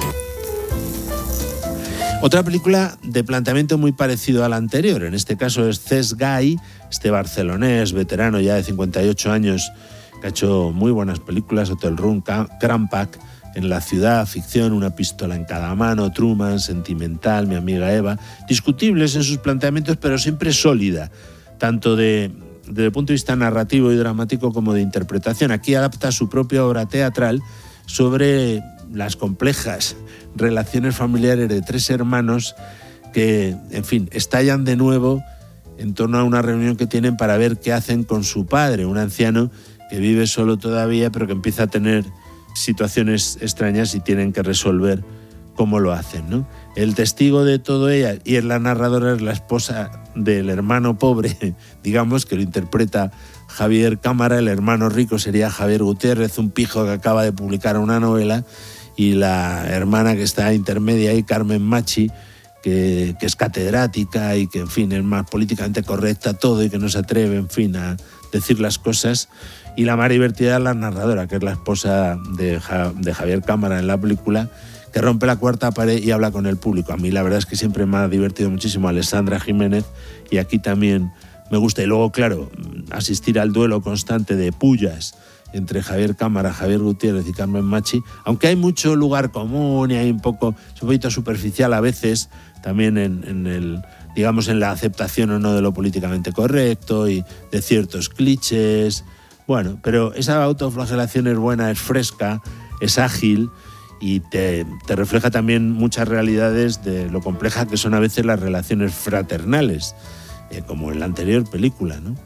Otra película de planteamiento muy parecido a la anterior, en este caso es Cesc Gai, este barcelonés, veterano ya de 58 años, que ha hecho muy buenas películas, Hotel Room, Crampac, En la ciudad, ficción, Una pistola en cada mano, Truman, Sentimental, Mi amiga Eva, discutibles en sus planteamientos, pero siempre sólida, tanto desde el punto de vista narrativo y dramático como de interpretación. Aquí adapta su propia obra teatral sobre las complejas relaciones familiares de tres hermanos que, en fin, estallan de nuevo en torno a una reunión que tienen para ver qué hacen con su padre, un anciano que vive solo todavía, pero que empieza a tener situaciones extrañas y tienen que resolver cómo lo hacen, ¿no? El testigo de todo ella y la narradora es la esposa del hermano pobre, digamos, que lo interpreta Javier Cámara. El hermano rico sería Javier Gutiérrez, un pijo que acaba de publicar una novela, y la hermana que está intermedia ahí, Carmen Machi, que es catedrática y que, en fin, es más políticamente correcta todo y que no se atreve, en fin, a decir las cosas. Y la más divertida es la narradora, que es la esposa de Javier Cámara en la película, que rompe la cuarta pared y habla con el público. A mí la verdad es que siempre me ha divertido muchísimo Alessandra Jiménez, y aquí también me gusta. Y luego, claro, asistir al duelo constante de pullas entre Javier Cámara, Javier Gutiérrez y Carmen Machi, aunque hay mucho lugar común y hay un poquito superficial a veces, también en la aceptación o no de lo políticamente correcto y de ciertos clichés. Bueno, pero esa autoflagelación es buena, es fresca, es ágil y te refleja también muchas realidades de lo compleja que son a veces las relaciones fraternales, como en la anterior película, ¿no?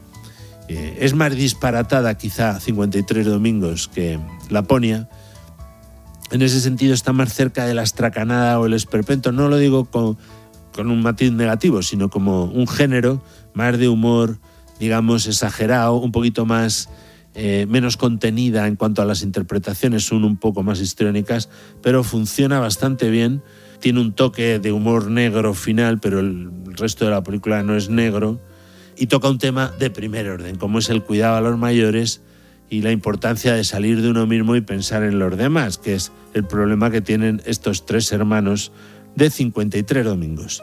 Es más disparatada quizá 53 domingos que Laponia. En ese sentido está más cerca de la estracanada o el esperpento. No lo digo con un matiz negativo, sino como un género más de humor, digamos, exagerado, un poquito más menos contenida en cuanto a las interpretaciones, son un poco más histriónicas, pero funciona bastante bien. Tiene un toque de humor negro final, pero el resto de la película no es negro. Y toca un tema de primer orden, como es el cuidado a los mayores y la importancia de salir de uno mismo y pensar en los demás, que es el problema que tienen estos tres hermanos de 53 domingos.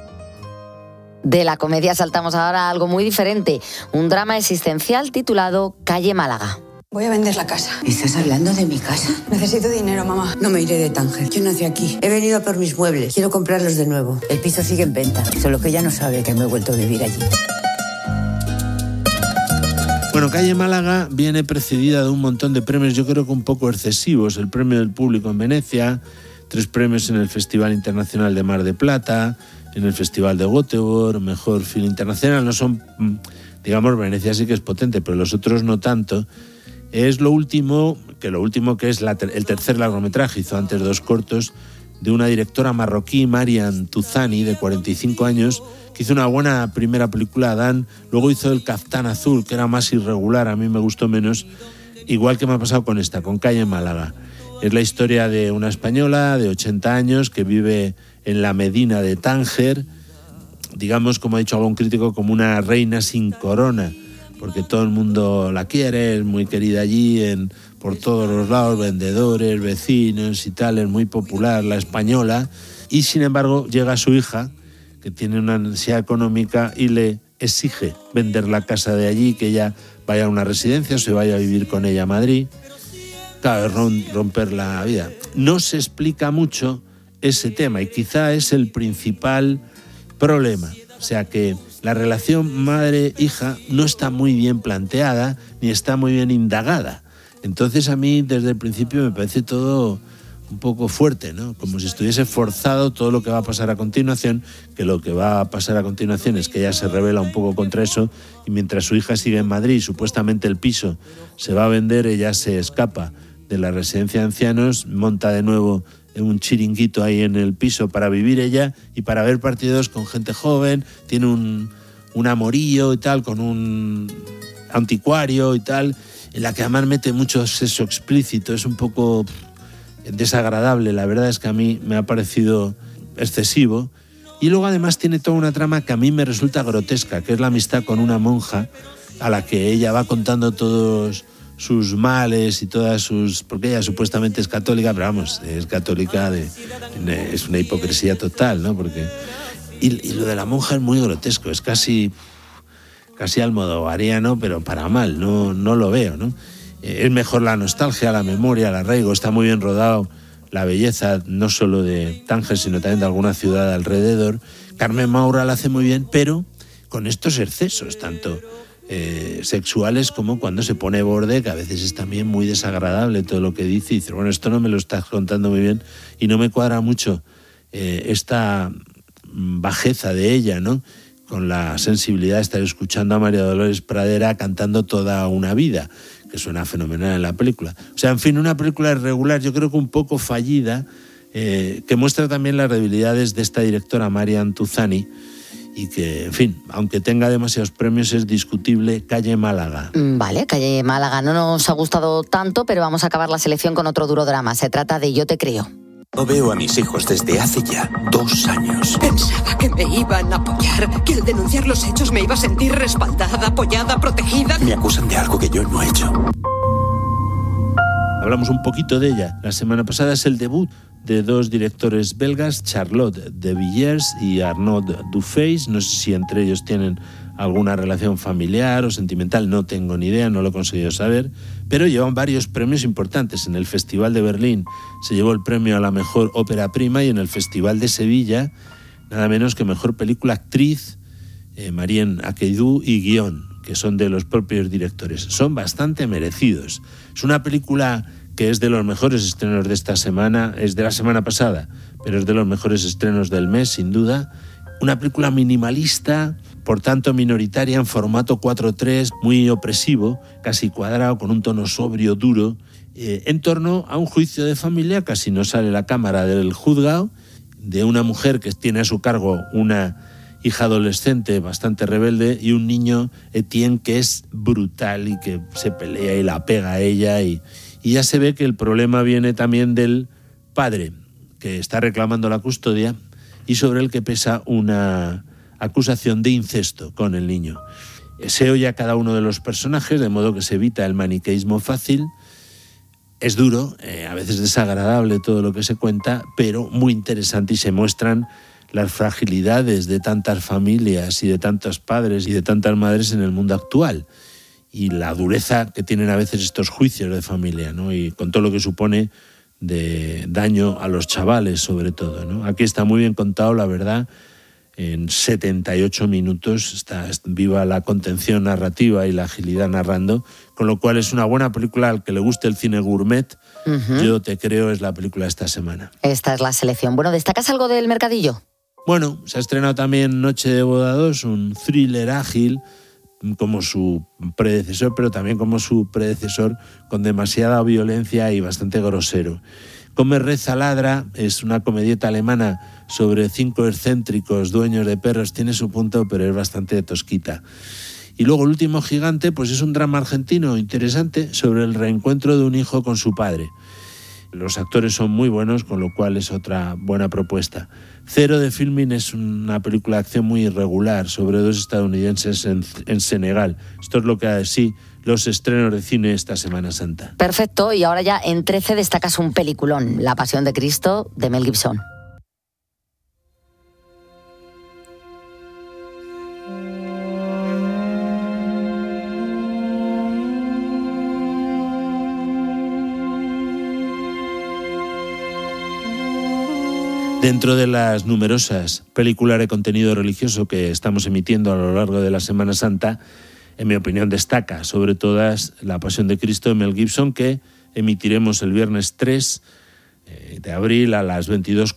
De la comedia saltamos ahora a algo muy diferente, un drama existencial titulado Calle Málaga.
Voy a vender la casa.
¿Estás hablando de mi casa?
Necesito dinero, mamá.
No me iré de Tánger. Yo nací aquí. He venido por mis muebles. Quiero comprarlos de nuevo. El piso sigue en venta, solo que ella no sabe que me he vuelto a vivir allí.
Bueno, Calle Málaga viene precedida de un montón de premios, yo creo que un poco excesivos. El premio del público en Venecia, 3 premios en el Festival Internacional de Mar de Plata, en el Festival de Göteborg, mejor film internacional. No son, digamos, Venecia sí que es potente, pero los otros no tanto. Es lo último que es el tercer largometraje, hizo antes 2 cortos, de una directora marroquí, Marian Tuzani, de 45 años, que hizo una buena primera película, Adán, luego hizo El Caftán Azul, que era más irregular, a mí me gustó menos, igual que me ha pasado con esta, con Calle Málaga. Es la historia de una española de 80 años que vive en la Medina de Tánger, digamos, como ha dicho algún crítico, como una reina sin corona, porque todo el mundo la quiere, es muy querida allí, por todos los lados, vendedores, vecinos y tal, es muy popular la española, y sin embargo llega su hija, que tiene una necesidad económica, y le exige vender la casa de allí, que ella vaya a una residencia o se vaya a vivir con ella a Madrid. Claro, romper la vida. No se explica mucho ese tema y quizá es el principal problema. O sea que la relación madre-hija no está muy bien planteada ni está muy bien indagada. Entonces a mí desde el principio me parece todo un poco fuerte, ¿no? Como si estuviese forzado todo lo que va a pasar a continuación, que lo que va a pasar a continuación es que ella se rebela un poco contra eso y mientras su hija sigue en Madrid y supuestamente el piso se va a vender, ella se escapa de la residencia de ancianos, monta de nuevo un chiringuito ahí en el piso para vivir ella y para ver partidos con gente joven, tiene un amorillo y tal, con un anticuario y tal, en la que además mete mucho sexo explícito, es un poco desagradable, la verdad es que a mí me ha parecido excesivo. Y luego además tiene toda una trama que a mí me resulta grotesca, que es la amistad con una monja a la que ella va contando todos sus males y todas sus... porque ella supuestamente es católica, pero vamos, es católica, es una hipocresía total, ¿no? Porque y lo de la monja es muy grotesco, es casi almodovariano, pero para mal, no lo veo, ¿no? Es mejor la nostalgia, la memoria, el arraigo, está muy bien rodado, la belleza no solo de Tánger, sino también de alguna ciudad alrededor. Carmen Maura la hace muy bien, pero con estos excesos, tanto sexuales como cuando se pone borde, que a veces es también muy desagradable todo lo que dice, y dice, bueno, esto no me lo estás contando muy bien, y no me cuadra mucho esta bajeza de ella, ¿no? Con la sensibilidad de estar escuchando a María Dolores Pradera cantando Toda una vida, que suena fenomenal en la película. O sea, en fin, una película irregular, yo creo que un poco fallida, que muestra también las debilidades de esta directora Marian Tuzani, y que, en fin, aunque tenga demasiados premios, es discutible. Calle Málaga.
Vale, Calle Málaga no nos ha gustado tanto, pero vamos a acabar la selección con otro duro drama. Se trata de Yo te creo.
No veo a mis hijos desde hace ya 2 años.
Pensaba que me iban a apoyar, que al denunciar los hechos me iba a sentir respaldada, apoyada, protegida.
Me acusan de algo que yo no he hecho.
Hablamos un poquito de ella. La semana pasada es el debut de 2 directores belgas, Charlotte de Villiers y Arnaud Dufeis. No sé si entre ellos tienen alguna relación familiar o sentimental, no tengo ni idea, no lo he conseguido saber, pero llevan varios premios importantes. En el Festival de Berlín se llevó el premio a la mejor ópera prima y en el Festival de Sevilla, nada menos que mejor película actriz, Marianne Akeidou y guión, que son de los propios directores. Son bastante merecidos. Es una película que es de los mejores estrenos de esta semana, es de la semana pasada, pero es de los mejores estrenos del mes, sin duda. Una película minimalista, por tanto minoritaria, en formato 4:3, muy opresivo, casi cuadrado, con un tono sobrio, duro, en torno a un juicio de familia. Casi no sale la cámara del juzgado, de una mujer que tiene a su cargo una hija adolescente bastante rebelde y un niño, Etienne, que es brutal y que se pelea y la pega a ella, y ya se ve que el problema viene también del padre, que está reclamando la custodia y sobre el que pesa una acusación de incesto con el niño. Se oye a cada uno de los personajes, de modo que se evita el maniqueísmo fácil. Es duro, a veces desagradable todo lo que se cuenta, pero muy interesante, y se muestran las fragilidades de tantas familias y de tantos padres y de tantas madres en el mundo actual. y la dureza que tienen a veces estos juicios de familia, ¿no? Y con todo lo que supone de daño a los chavales, sobre todo, ¿no? Aquí está muy bien contado, la verdad, en 78 minutos, está viva la contención narrativa y la agilidad narrando, con lo cual es una buena película al que le guste el cine gourmet. Yo te creo, es la película de esta semana.
Esta es la selección. Bueno, ¿destacas algo del mercadillo?
Bueno, se ha estrenado también Noche de Boda 2, un thriller ágil, como su predecesor, pero también como su predecesor, con demasiada violencia y bastante grosero. Come, reza, ladra es una comedieta alemana sobre 5 excéntricos dueños de perros. Tiene su punto, pero es bastante tosquita. Y luego El último gigante, pues es un drama argentino interesante sobre el reencuentro de un hijo con su padre. Los actores son muy buenos, con lo cual es otra buena propuesta. Cero de Filming es una película de acción muy irregular sobre 2 estadounidenses en Senegal. Esto es lo que sí los estrenos de cine esta Semana Santa.
Perfecto, y ahora ya en 13 destacas un peliculón, La Pasión de Cristo, de Mel Gibson.
Dentro de las numerosas películas de contenido religioso que estamos emitiendo a lo largo de la Semana Santa, en mi opinión destaca sobre todas La Pasión de Cristo de Mel Gibson, que emitiremos el viernes 3 de abril a las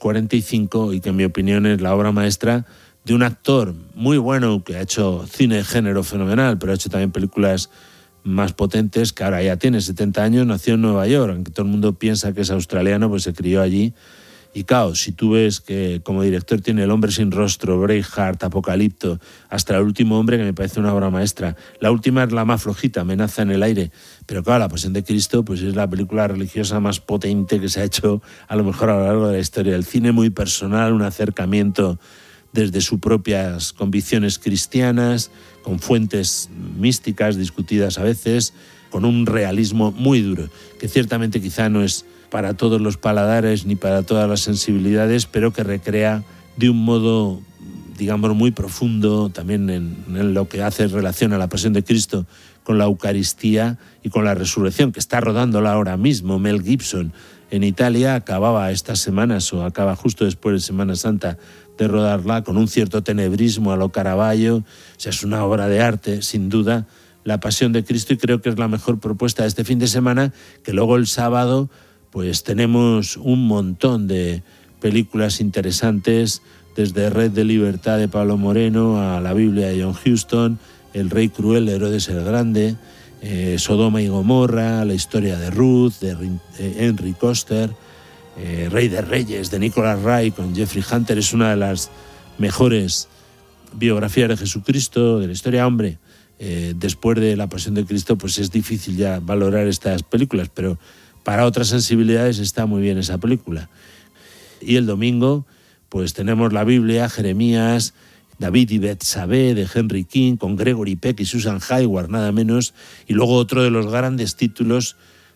22:45 y que en mi opinión es la obra maestra de un actor muy bueno que ha hecho cine de género fenomenal, pero ha hecho también películas más potentes, que ahora ya tiene 70 años, nació en Nueva York, aunque todo el mundo piensa que es australiano, pues se crió allí. Y claro, si tú ves que como director tiene El hombre sin rostro, Braveheart, Apocalipto, hasta El último hombre, que me parece una obra maestra. La última es la más flojita, Amenaza en el aire. Pero claro, La Pasión de Cristo pues es la película religiosa más potente que se ha hecho a lo mejor a lo largo de la historia. El cine muy personal, un acercamiento desde sus propias convicciones cristianas, con fuentes místicas discutidas a veces, con un realismo muy duro, que ciertamente quizá no es para todos los paladares ni para todas las sensibilidades, pero que recrea de un modo, digamos, muy profundo, también en lo que hace relación a la Pasión de Cristo, con la Eucaristía y con la resurrección, que está rodándola ahora mismo Mel Gibson en Italia. Acababa estas semanas, o acaba justo después de Semana Santa, de rodarla con un cierto tenebrismo a lo Caravaggio. O sea, es una obra de arte, sin duda, La Pasión de Cristo, y creo que es la mejor propuesta de este fin de semana, que luego el sábado pues tenemos un montón de películas interesantes, desde Red de Libertad de Pablo Moreno a La Biblia de John Huston, El Rey Cruel, Herodes el Grande, Sodoma y Gomorra, La historia de Ruth, de Henry Koster, Rey de Reyes, de Nicholas Ray con Jeffrey Hunter. Es una de las mejores biografías de Jesucristo, de la historia. Hombre, después de La Pasión de Cristo, pues es difícil ya valorar estas películas, pero para otras sensibilidades está muy bien esa película. Y el domingo pues tenemos la Biblia, Jeremías, David y Betsabé de Henry King, con Gregory Peck y Susan Hayward, nada menos. Y luego otro de los grandes títulos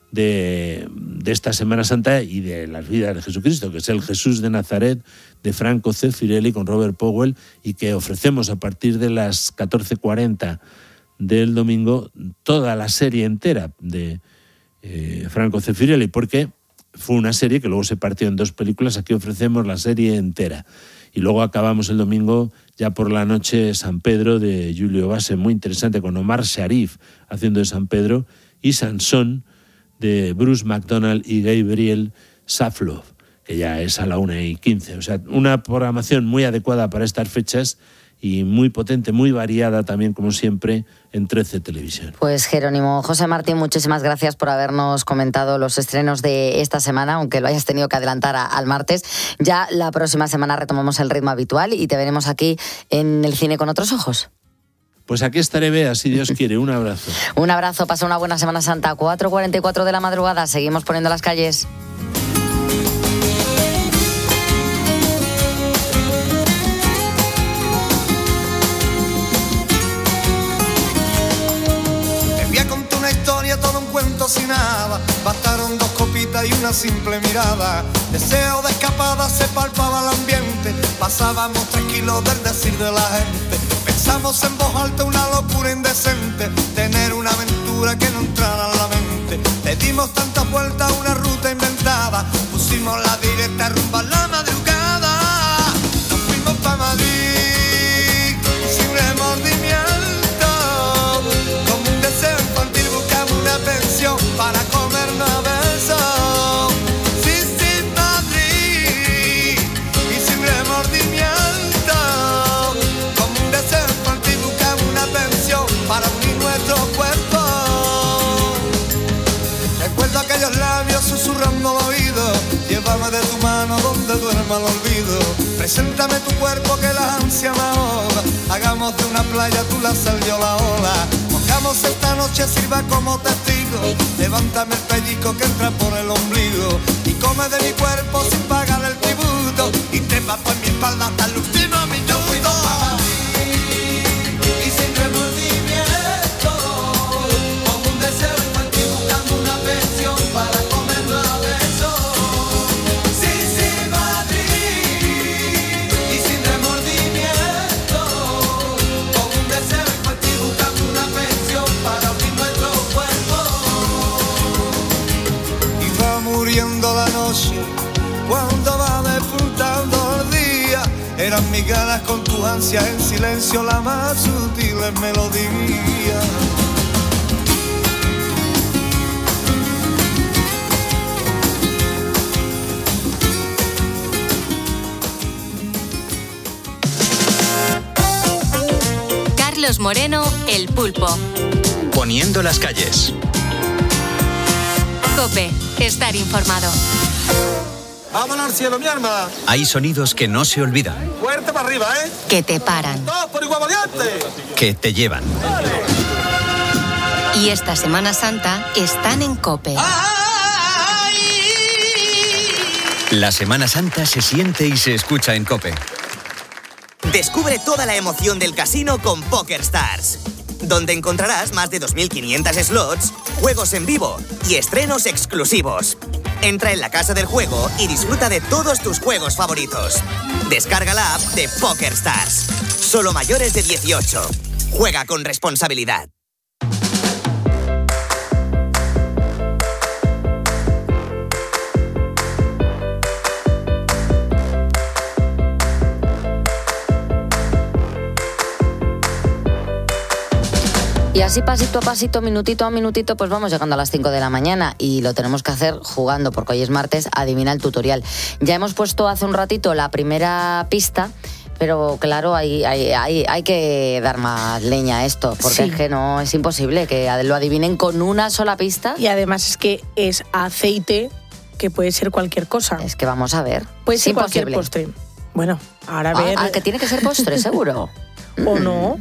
de esta Semana Santa y de las vidas de Jesucristo, que es El Jesús de Nazaret, de Franco Zeffirelli con Robert Powell, y que ofrecemos a partir de las 14:40 del domingo toda la serie entera de Franco Zeffirelli, porque fue una serie que luego se partió en 2 películas. Aquí ofrecemos la serie entera. Y luego acabamos el domingo, ya por la noche, San Pedro de Julio Base, muy interesante, con Omar Sharif haciendo de San Pedro, y Sansón de Bruce McDonald y Gabriel Saflov, que ya es a la 1:15. O sea, una programación muy adecuada para estas fechas y muy potente, muy variada también, como siempre, en 13 Televisión.
Pues Jerónimo José Martín, muchísimas gracias por habernos comentado los estrenos de esta semana, aunque lo hayas tenido que adelantar al martes. Ya la próxima semana retomamos el ritmo habitual y te veremos aquí en el cine con otros ojos.
Pues aquí estaré, Bea, si Dios quiere. Un abrazo.
Un abrazo, pasa una buena Semana Santa. 4:44 de la madrugada, seguimos poniendo las calles.
Todo un cuento sin nada, bastaron 2 copitas y una simple mirada. Deseo de escapada, se palpaba el ambiente, pasábamos tranquilos del decir de la gente. Pensamos en voz alta una locura indecente, tener una aventura que no entrara en la mente. Le dimos tantas vueltas a una ruta inventada, pusimos la directa rumbo a la madrugada. Nos fuimos pa' Madrid sin remordimiento, como un deseo infantil buscamos una pensión para comernos a besos. Sí, sí, Madrid, y sin remordimiento, como un deseo infantil buscamos una pensión para unir nuestros cuerpos. Recuerdo aquellos labios susurrando al oído, llévame de tu mano donde duerma el olvido. Preséntame tu cuerpo que la ansia me ahoga, hagamos de una playa tú la sal yo la ola. Mojamos esta noche, sirva como testigo, levántame el pellizco que entra por el ombligo y come de mi cuerpo sin pagar el tributo y trepa por mi espalda hasta el último minuto. Y sin remordimiento, como un deseo infantil buscando una pensión para comerlo a besos. Sí, sí, Madrid, y sin remordimiento, como un deseo infantil buscando una pensión para unir nuestros cuerpos. Y va muriendo la noche cuando va despuntando el día, eran mis ganas con tu ansia en silencio la más sutil melodía.
Carlos Moreno, El Pulpo.
Poniendo las calles.
COPE, estar informado.
¡Vámonos al cielo, mi arma!
Hay sonidos que no se olvidan,
¡Fuerte para arriba, eh!
Que te paran.
¡Todos por igual valiente!
que te llevan.
Y esta Semana Santa están en COPE.
La Semana Santa se siente y se escucha en COPE.
Descubre toda la emoción del casino con PokerStars, donde encontrarás más de 2.500 slots, juegos en vivo y estrenos exclusivos. Entra en la casa del juego y disfruta de todos tus juegos favoritos. Descarga la app de PokerStars. Solo mayores de 18. Juega con responsabilidad.
Y así pasito a pasito, minutito a minutito, pues vamos llegando a las 5 de la mañana y lo tenemos que hacer jugando, porque hoy es martes, adivina el tutorial. Ya hemos puesto hace un ratito la primera pista, pero claro, hay que dar más leña a esto, porque
Sí.
es que no es imposible que lo adivinen con una sola pista.
Y además es que es aceite, que puede ser cualquier cosa.
Es que vamos a ver.
Puede ser
Es
cualquier
imposible.
postre. Bueno, ahora a ver.
Que tiene que ser postre, seguro.
¿O no?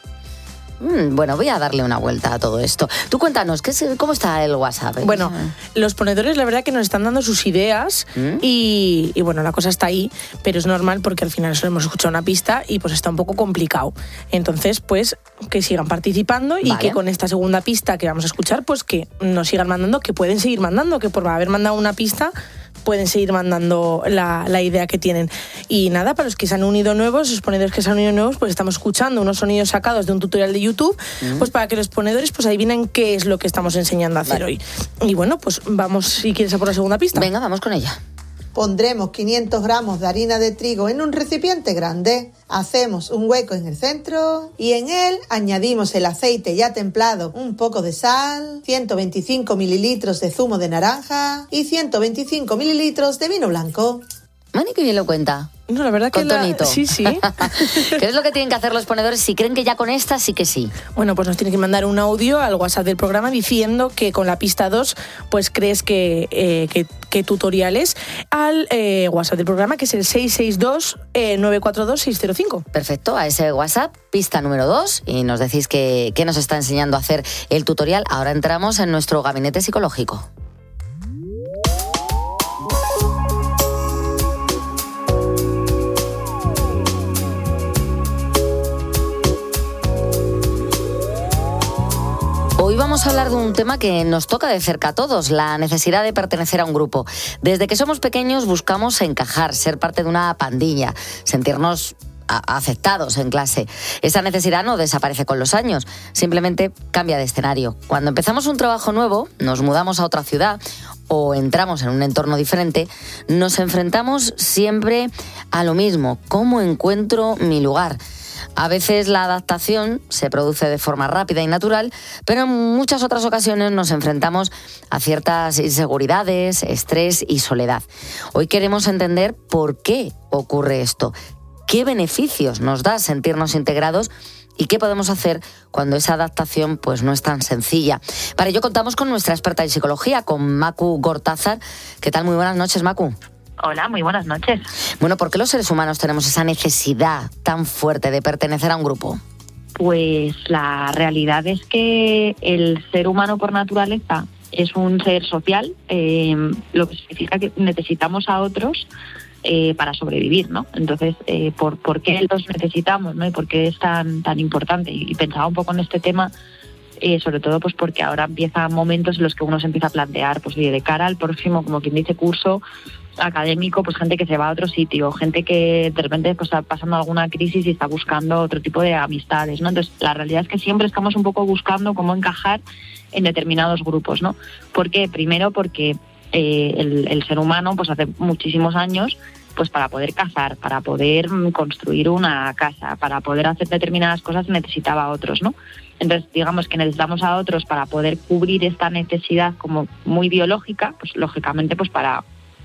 Bueno, voy a darle una vuelta a todo esto. Tú cuéntanos, ¿cómo está el WhatsApp?
Bueno, los ponedores la verdad que nos están dando sus ideas y bueno, la cosa está ahí, pero es normal porque al final solo hemos escuchado una pista y pues está un poco complicado. Entonces, pues que sigan participando y
Vale.
que con esta segunda pista que vamos a escuchar, pues que nos sigan mandando, que pueden seguir mandando, que por haber mandado una pista pueden seguir mandando la idea que tienen. Y nada, para los que se han unido nuevos, los ponedores que se han unido nuevos, pues estamos escuchando unos sonidos sacados de un tutorial de YouTube, pues para que los ponedores pues adivinen qué es lo que estamos enseñando a hacer hoy. Y bueno, pues vamos, si quieres, a por la segunda pista.
Venga, vamos con ella.
Pondremos 500 gramos de harina de trigo en un recipiente grande, hacemos un hueco en el centro y en él añadimos el aceite ya templado, un poco de sal, 125 mililitros de zumo de naranja y 125 mililitros de vino blanco.
Mani, que bien lo cuenta.
No, la verdad que
con tonito.
Sí, sí.
¿Qué es lo que tienen que hacer los ponedores si creen que ya con esta sí que sí?
Bueno, pues nos tiene que mandar un audio al WhatsApp del programa diciendo que con la pista 2 pues crees que tutoriales al WhatsApp del programa, que es el 662-942-605.
Perfecto, a ese WhatsApp, pista número 2, y nos decís que nos está enseñando a hacer el tutorial. Ahora entramos en nuestro gabinete psicológico. Hoy vamos a hablar de un tema que nos toca de cerca a todos, la necesidad de pertenecer a un grupo. Desde que somos pequeños buscamos encajar, ser parte de una pandilla, sentirnos aceptados en clase. Esa necesidad no desaparece con los años, simplemente cambia de escenario. Cuando empezamos un trabajo nuevo, nos mudamos a otra ciudad o entramos en un entorno diferente, nos enfrentamos siempre a lo mismo: ¿cómo encuentro mi lugar? A veces la adaptación se produce de forma rápida y natural, pero en muchas otras ocasiones nos enfrentamos a ciertas inseguridades, estrés y soledad. Hoy queremos entender por qué ocurre esto, qué beneficios nos da sentirnos integrados y qué podemos hacer cuando esa adaptación pues no es tan sencilla. Para ello contamos con nuestra experta en psicología, con Macu Gortázar. ¿Qué tal? Muy buenas noches, Macu.
Hola, muy buenas noches.
Bueno, ¿por qué los seres humanos tenemos esa necesidad tan fuerte de pertenecer a un grupo?
Pues la realidad es que el ser humano por naturaleza es un ser social, lo que significa que necesitamos a otros para sobrevivir, ¿no? Entonces, ¿por qué los necesitamos, ¿no? Y por qué es tan importante? Y pensaba un poco en este tema, sobre todo pues porque ahora empiezan momentos en los que uno se empieza a plantear, pues de cara al próximo, como quien dice, curso académico, pues gente que se va a otro sitio, gente que de repente pues está pasando alguna crisis y está buscando otro tipo de amistades, ¿no? Entonces, la realidad es que siempre estamos un poco buscando cómo encajar en determinados grupos, ¿no? ¿Por qué? Primero porque el ser humano, pues hace muchísimos años, pues para poder cazar, para poder construir una casa, para poder hacer determinadas cosas necesitaba a otros, ¿no? Entonces, digamos que necesitamos a otros para poder cubrir esta necesidad como muy biológica, pues lógicamente pues para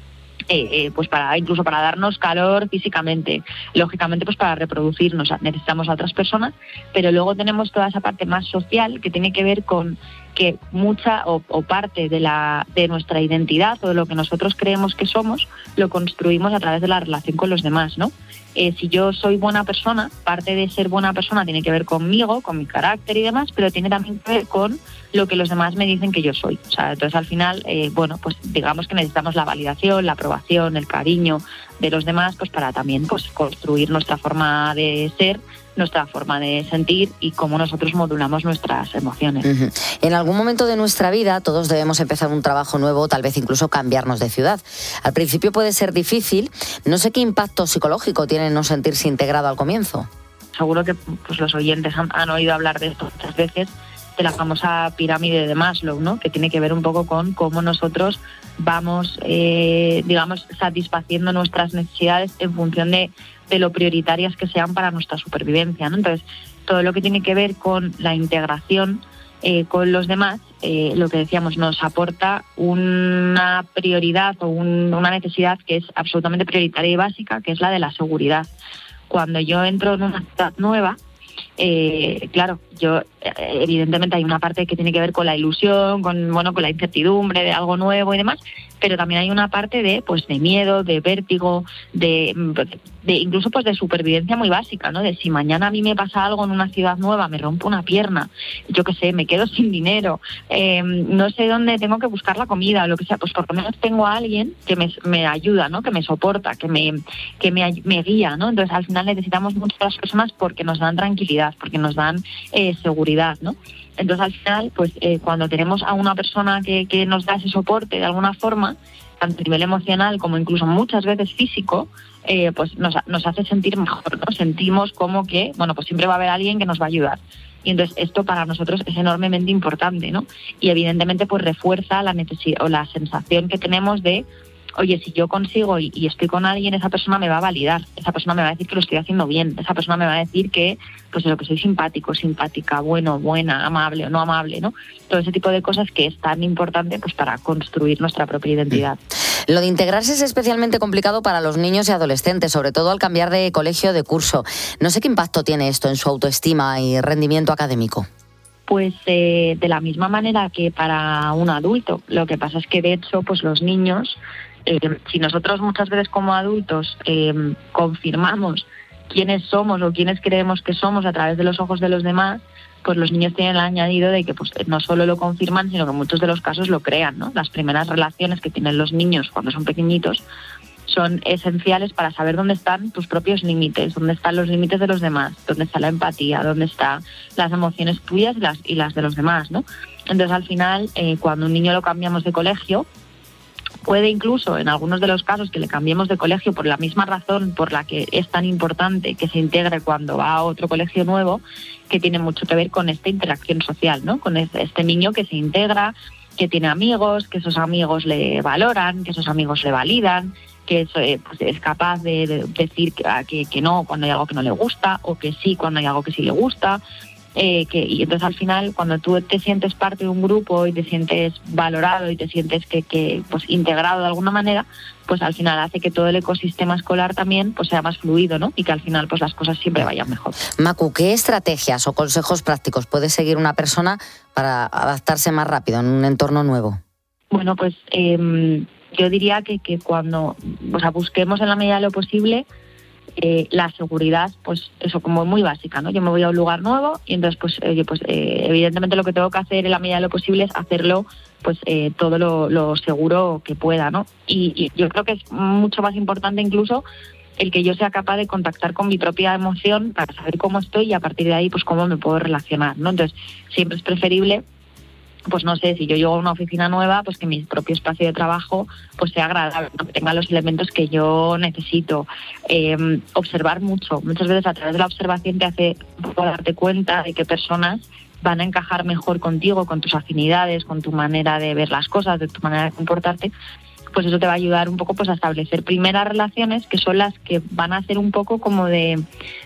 incluso para darnos calor físicamente, lógicamente pues para reproducirnos necesitamos a otras personas, pero luego tenemos toda esa parte más social que tiene que ver con que mucha o parte de nuestra identidad o de lo que nosotros creemos que somos lo construimos a través de la relación con los demás, ¿no? Si yo soy buena persona, parte de ser buena persona tiene que ver conmigo, con mi carácter y demás, pero tiene también que ver con lo que los demás me dicen que yo soy. O sea, entonces al final, pues digamos que necesitamos la validación, la aprobación, el cariño de los demás, pues para también pues construir nuestra forma de ser, nuestra forma de sentir y cómo nosotros modulamos nuestras emociones.
Uh-huh. En algún momento de nuestra vida todos debemos empezar un trabajo nuevo, tal vez incluso cambiarnos de ciudad. Al principio puede ser difícil. No sé qué impacto psicológico tiene no sentirse integrado al comienzo.
Seguro que pues, los oyentes han oído hablar de esto muchas veces, de la famosa pirámide de Maslow, ¿no? Que tiene que ver un poco con cómo nosotros vamos, digamos, satisfaciendo nuestras necesidades en función de lo prioritarias que sean para nuestra supervivencia, ¿no? Entonces, todo lo que tiene que ver con la integración con los demás, lo que decíamos, nos aporta una prioridad o una necesidad que es absolutamente prioritaria y básica, que es la de la seguridad. Cuando yo entro en una ciudad nueva, claro, yo evidentemente hay una parte que tiene que ver con la ilusión, con la incertidumbre de algo nuevo y demás, pero también hay una parte de miedo, de vértigo, de incluso pues de supervivencia muy básica, ¿no? De si mañana a mí me pasa algo en una ciudad nueva, me rompo una pierna, yo qué sé, me quedo sin dinero, no sé dónde tengo que buscar la comida o lo que sea, pues por lo menos tengo a alguien que me ayuda, ¿no? Que me soporta, que me guía, ¿no? Entonces al final necesitamos muchas personas porque nos dan tranquilidad, porque nos dan seguridad, ¿no? Entonces al final, pues cuando tenemos a una persona que nos da ese soporte de alguna forma, tanto a nivel emocional como incluso muchas veces físico, pues nos hace sentir mejor, ¿no? Sentimos como que, pues siempre va a haber alguien que nos va a ayudar. Y entonces esto para nosotros es enormemente importante, ¿no? Y evidentemente pues refuerza la necesidad o la sensación que tenemos de, oye, si yo consigo y estoy con alguien, esa persona me va a validar, esa persona me va a decir que lo estoy haciendo bien, esa persona me va a decir que, pues eso, que soy simpático, simpática, bueno, buena, amable o no amable, ¿no? Todo ese tipo de cosas que es tan importante pues para construir nuestra propia identidad.
Lo de integrarse es especialmente complicado para los niños y adolescentes, sobre todo al cambiar de colegio o de curso. No sé qué impacto tiene esto en su autoestima y rendimiento académico.
Pues de la misma manera que para un adulto. Lo que pasa es que de hecho pues los niños, si nosotros muchas veces como adultos confirmamos quiénes somos o quiénes creemos que somos a través de los ojos de los demás, pues los niños tienen el añadido de que pues no solo lo confirman, sino que en muchos de los casos lo crean, ¿no? Las primeras relaciones que tienen los niños cuando son pequeñitos son esenciales para saber dónde están tus propios límites, dónde están los límites de los demás, dónde está la empatía, dónde están las emociones tuyas y las de los demás, ¿no? Entonces al final, cuando un niño lo cambiamos de colegio, Puede incluso, en algunos de los casos, que le cambiemos de colegio por la misma razón por la que es tan importante que se integre cuando va a otro colegio nuevo, que tiene mucho que ver con esta interacción social, ¿no? Con este niño que se integra, que tiene amigos, que esos amigos le valoran, que esos amigos le validan, que pues es capaz de decir que no cuando hay algo que no le gusta, o que sí cuando hay algo que sí le gusta. Y entonces al final, cuando tú te sientes parte de un grupo y te sientes valorado y te sientes que pues integrado de alguna manera, pues al final hace que todo el ecosistema escolar también pues sea más fluido, ¿no? Y que al final pues las cosas siempre vayan mejor.
Macu, ¿qué estrategias o consejos prácticos puede seguir una persona para adaptarse más rápido en un entorno nuevo?
Bueno, pues yo diría que cuando busquemos en la medida de lo posible la seguridad, pues eso, como muy básica, ¿no? Yo me voy a un lugar nuevo y entonces evidentemente lo que tengo que hacer en la medida de lo posible es hacerlo pues todo lo seguro que pueda, ¿no? Y yo creo que es mucho más importante incluso el que yo sea capaz de contactar con mi propia emoción para saber cómo estoy y a partir de ahí pues cómo me puedo relacionar, ¿no? Entonces siempre es preferible, pues no sé, si yo llego a una oficina nueva, pues que mi propio espacio de trabajo pues sea agradable, ¿no? Que tenga los elementos que yo necesito. Observar mucho. Muchas veces a través de la observación te hace darte cuenta de qué personas van a encajar mejor contigo, con tus afinidades, con tu manera de ver las cosas, de tu manera de comportarte. Pues eso te va a ayudar un poco pues a establecer primeras relaciones que son las que van a ser un poco como de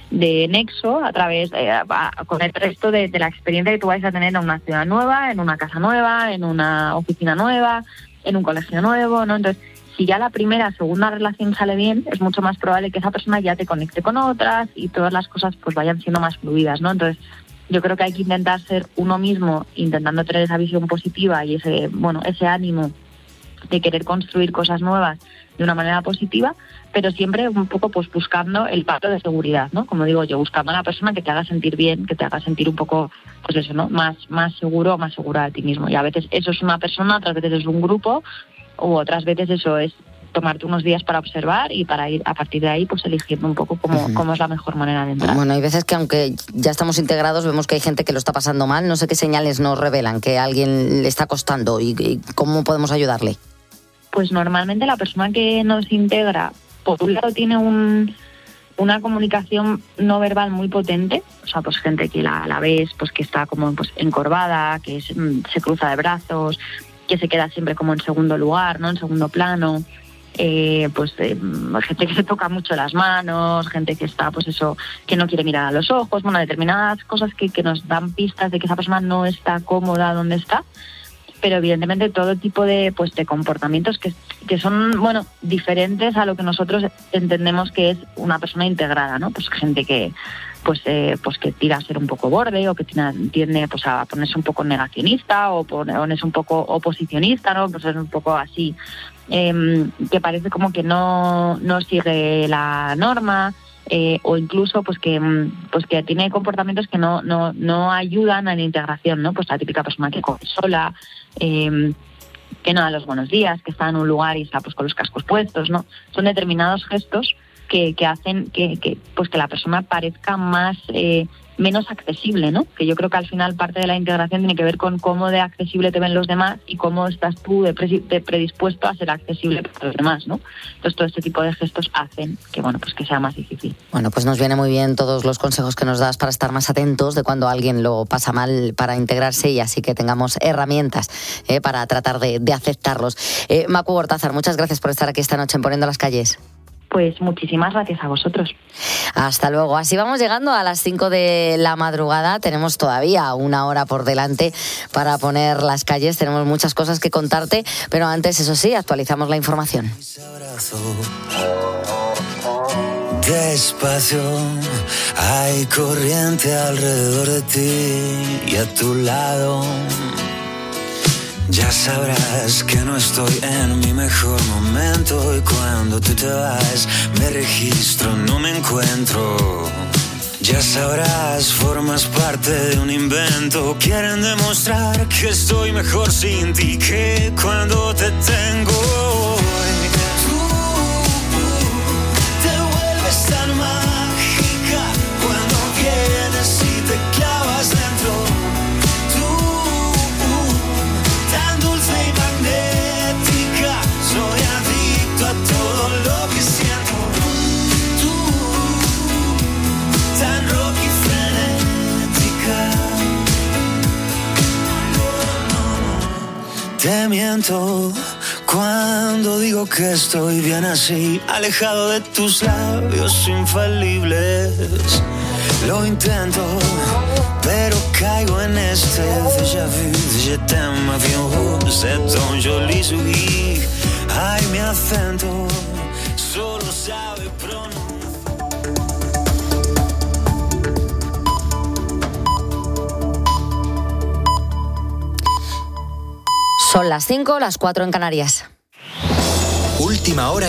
nexo a través con el resto de la experiencia que tú vais a tener en una ciudad nueva, en una casa nueva, en una oficina nueva, en un colegio nuevo, ¿no? Entonces, si ya la primera, segunda relación sale bien, es mucho más probable que esa persona ya te conecte con otras y todas las cosas pues vayan siendo más fluidas, ¿no? Entonces, yo creo que hay que intentar ser uno mismo, intentando tener esa visión positiva y ese ánimo de querer construir cosas nuevas de una manera positiva, pero siempre un poco pues buscando el pacto de seguridad, ¿no? Como digo yo, buscando a la persona que te haga sentir bien, que te haga sentir un poco, pues eso, ¿no? Más seguro o más segura de ti mismo. Y a veces eso es una persona, otras veces es un grupo, u otras veces eso es tomarte unos días para observar y para ir a partir de ahí pues eligiendo un poco cómo es la mejor manera de entrar.
Bueno, hay veces que aunque ya estamos integrados vemos que hay gente que lo está pasando mal. No sé qué señales nos revelan que a alguien le está costando y cómo podemos ayudarle.
Pues normalmente la persona que nos integra, por un lado, tiene una comunicación no verbal muy potente, o sea, pues gente que la ves, pues que está como pues encorvada, que se cruza de brazos, que se queda siempre como en segundo lugar, ¿no? En segundo plano. Gente que se toca mucho las manos, gente que está, pues eso, que no quiere mirar a los ojos, bueno, determinadas cosas que nos dan pistas de que esa persona no está cómoda donde está. Pero evidentemente todo tipo de comportamientos que son, bueno, diferentes a lo que nosotros entendemos que es una persona integrada, ¿no? Pues gente que que tira a ser un poco borde o que tiende pues a ponerse un poco negacionista o ponerse un poco oposicionista, ¿no? Pues es un poco así, que parece como que no sigue la norma. O incluso pues que tiene comportamientos que no ayudan a la integración, ¿no? Pues la típica persona que come sola, que no da los buenos días, que está en un lugar y está pues con los cascos puestos, ¿no? Son determinados gestos que hacen que la persona parezca menos accesible, ¿no? Que yo creo que al final parte de la integración tiene que ver con cómo de accesible te ven los demás y cómo estás tú de predispuesto a ser accesible para los demás, ¿no? Entonces todo este tipo de gestos hacen que, bueno, pues que sea más difícil.
Bueno, pues nos viene muy bien todos los consejos que nos das para estar más atentos de cuando alguien lo pasa mal para integrarse y así que tengamos herramientas para tratar de aceptarlos. Macu Gortázar, muchas gracias por estar aquí esta noche en Poniendo las Calles.
Pues muchísimas gracias a vosotros.
Hasta luego. Así vamos llegando a las 5 de la madrugada. Tenemos todavía una hora por delante para poner las calles. Tenemos muchas cosas que contarte, pero antes, eso sí, actualizamos la información.
Despacio, hay corriente alrededor de ti y a tu lado. Ya sabrás que no estoy en mi mejor momento y cuando tú te vas me registro, no me encuentro. Ya sabrás, formas parte de un invento. Quieren demostrar que estoy mejor sin ti que cuando te tengo. Tú te vuelves tan mágica cuando vienes y te clavas dentro. Tan dulce y magnética, Te miento cuando digo que estoy bien así, alejado de tus labios infalibles. Lo intento, pero caigo en este déjà vu, je t'aime, avion c'est ton joli sourire. Ay, mi acento solo sabe pronunciar.
Son las 5, las 4 en Canarias.
Última hora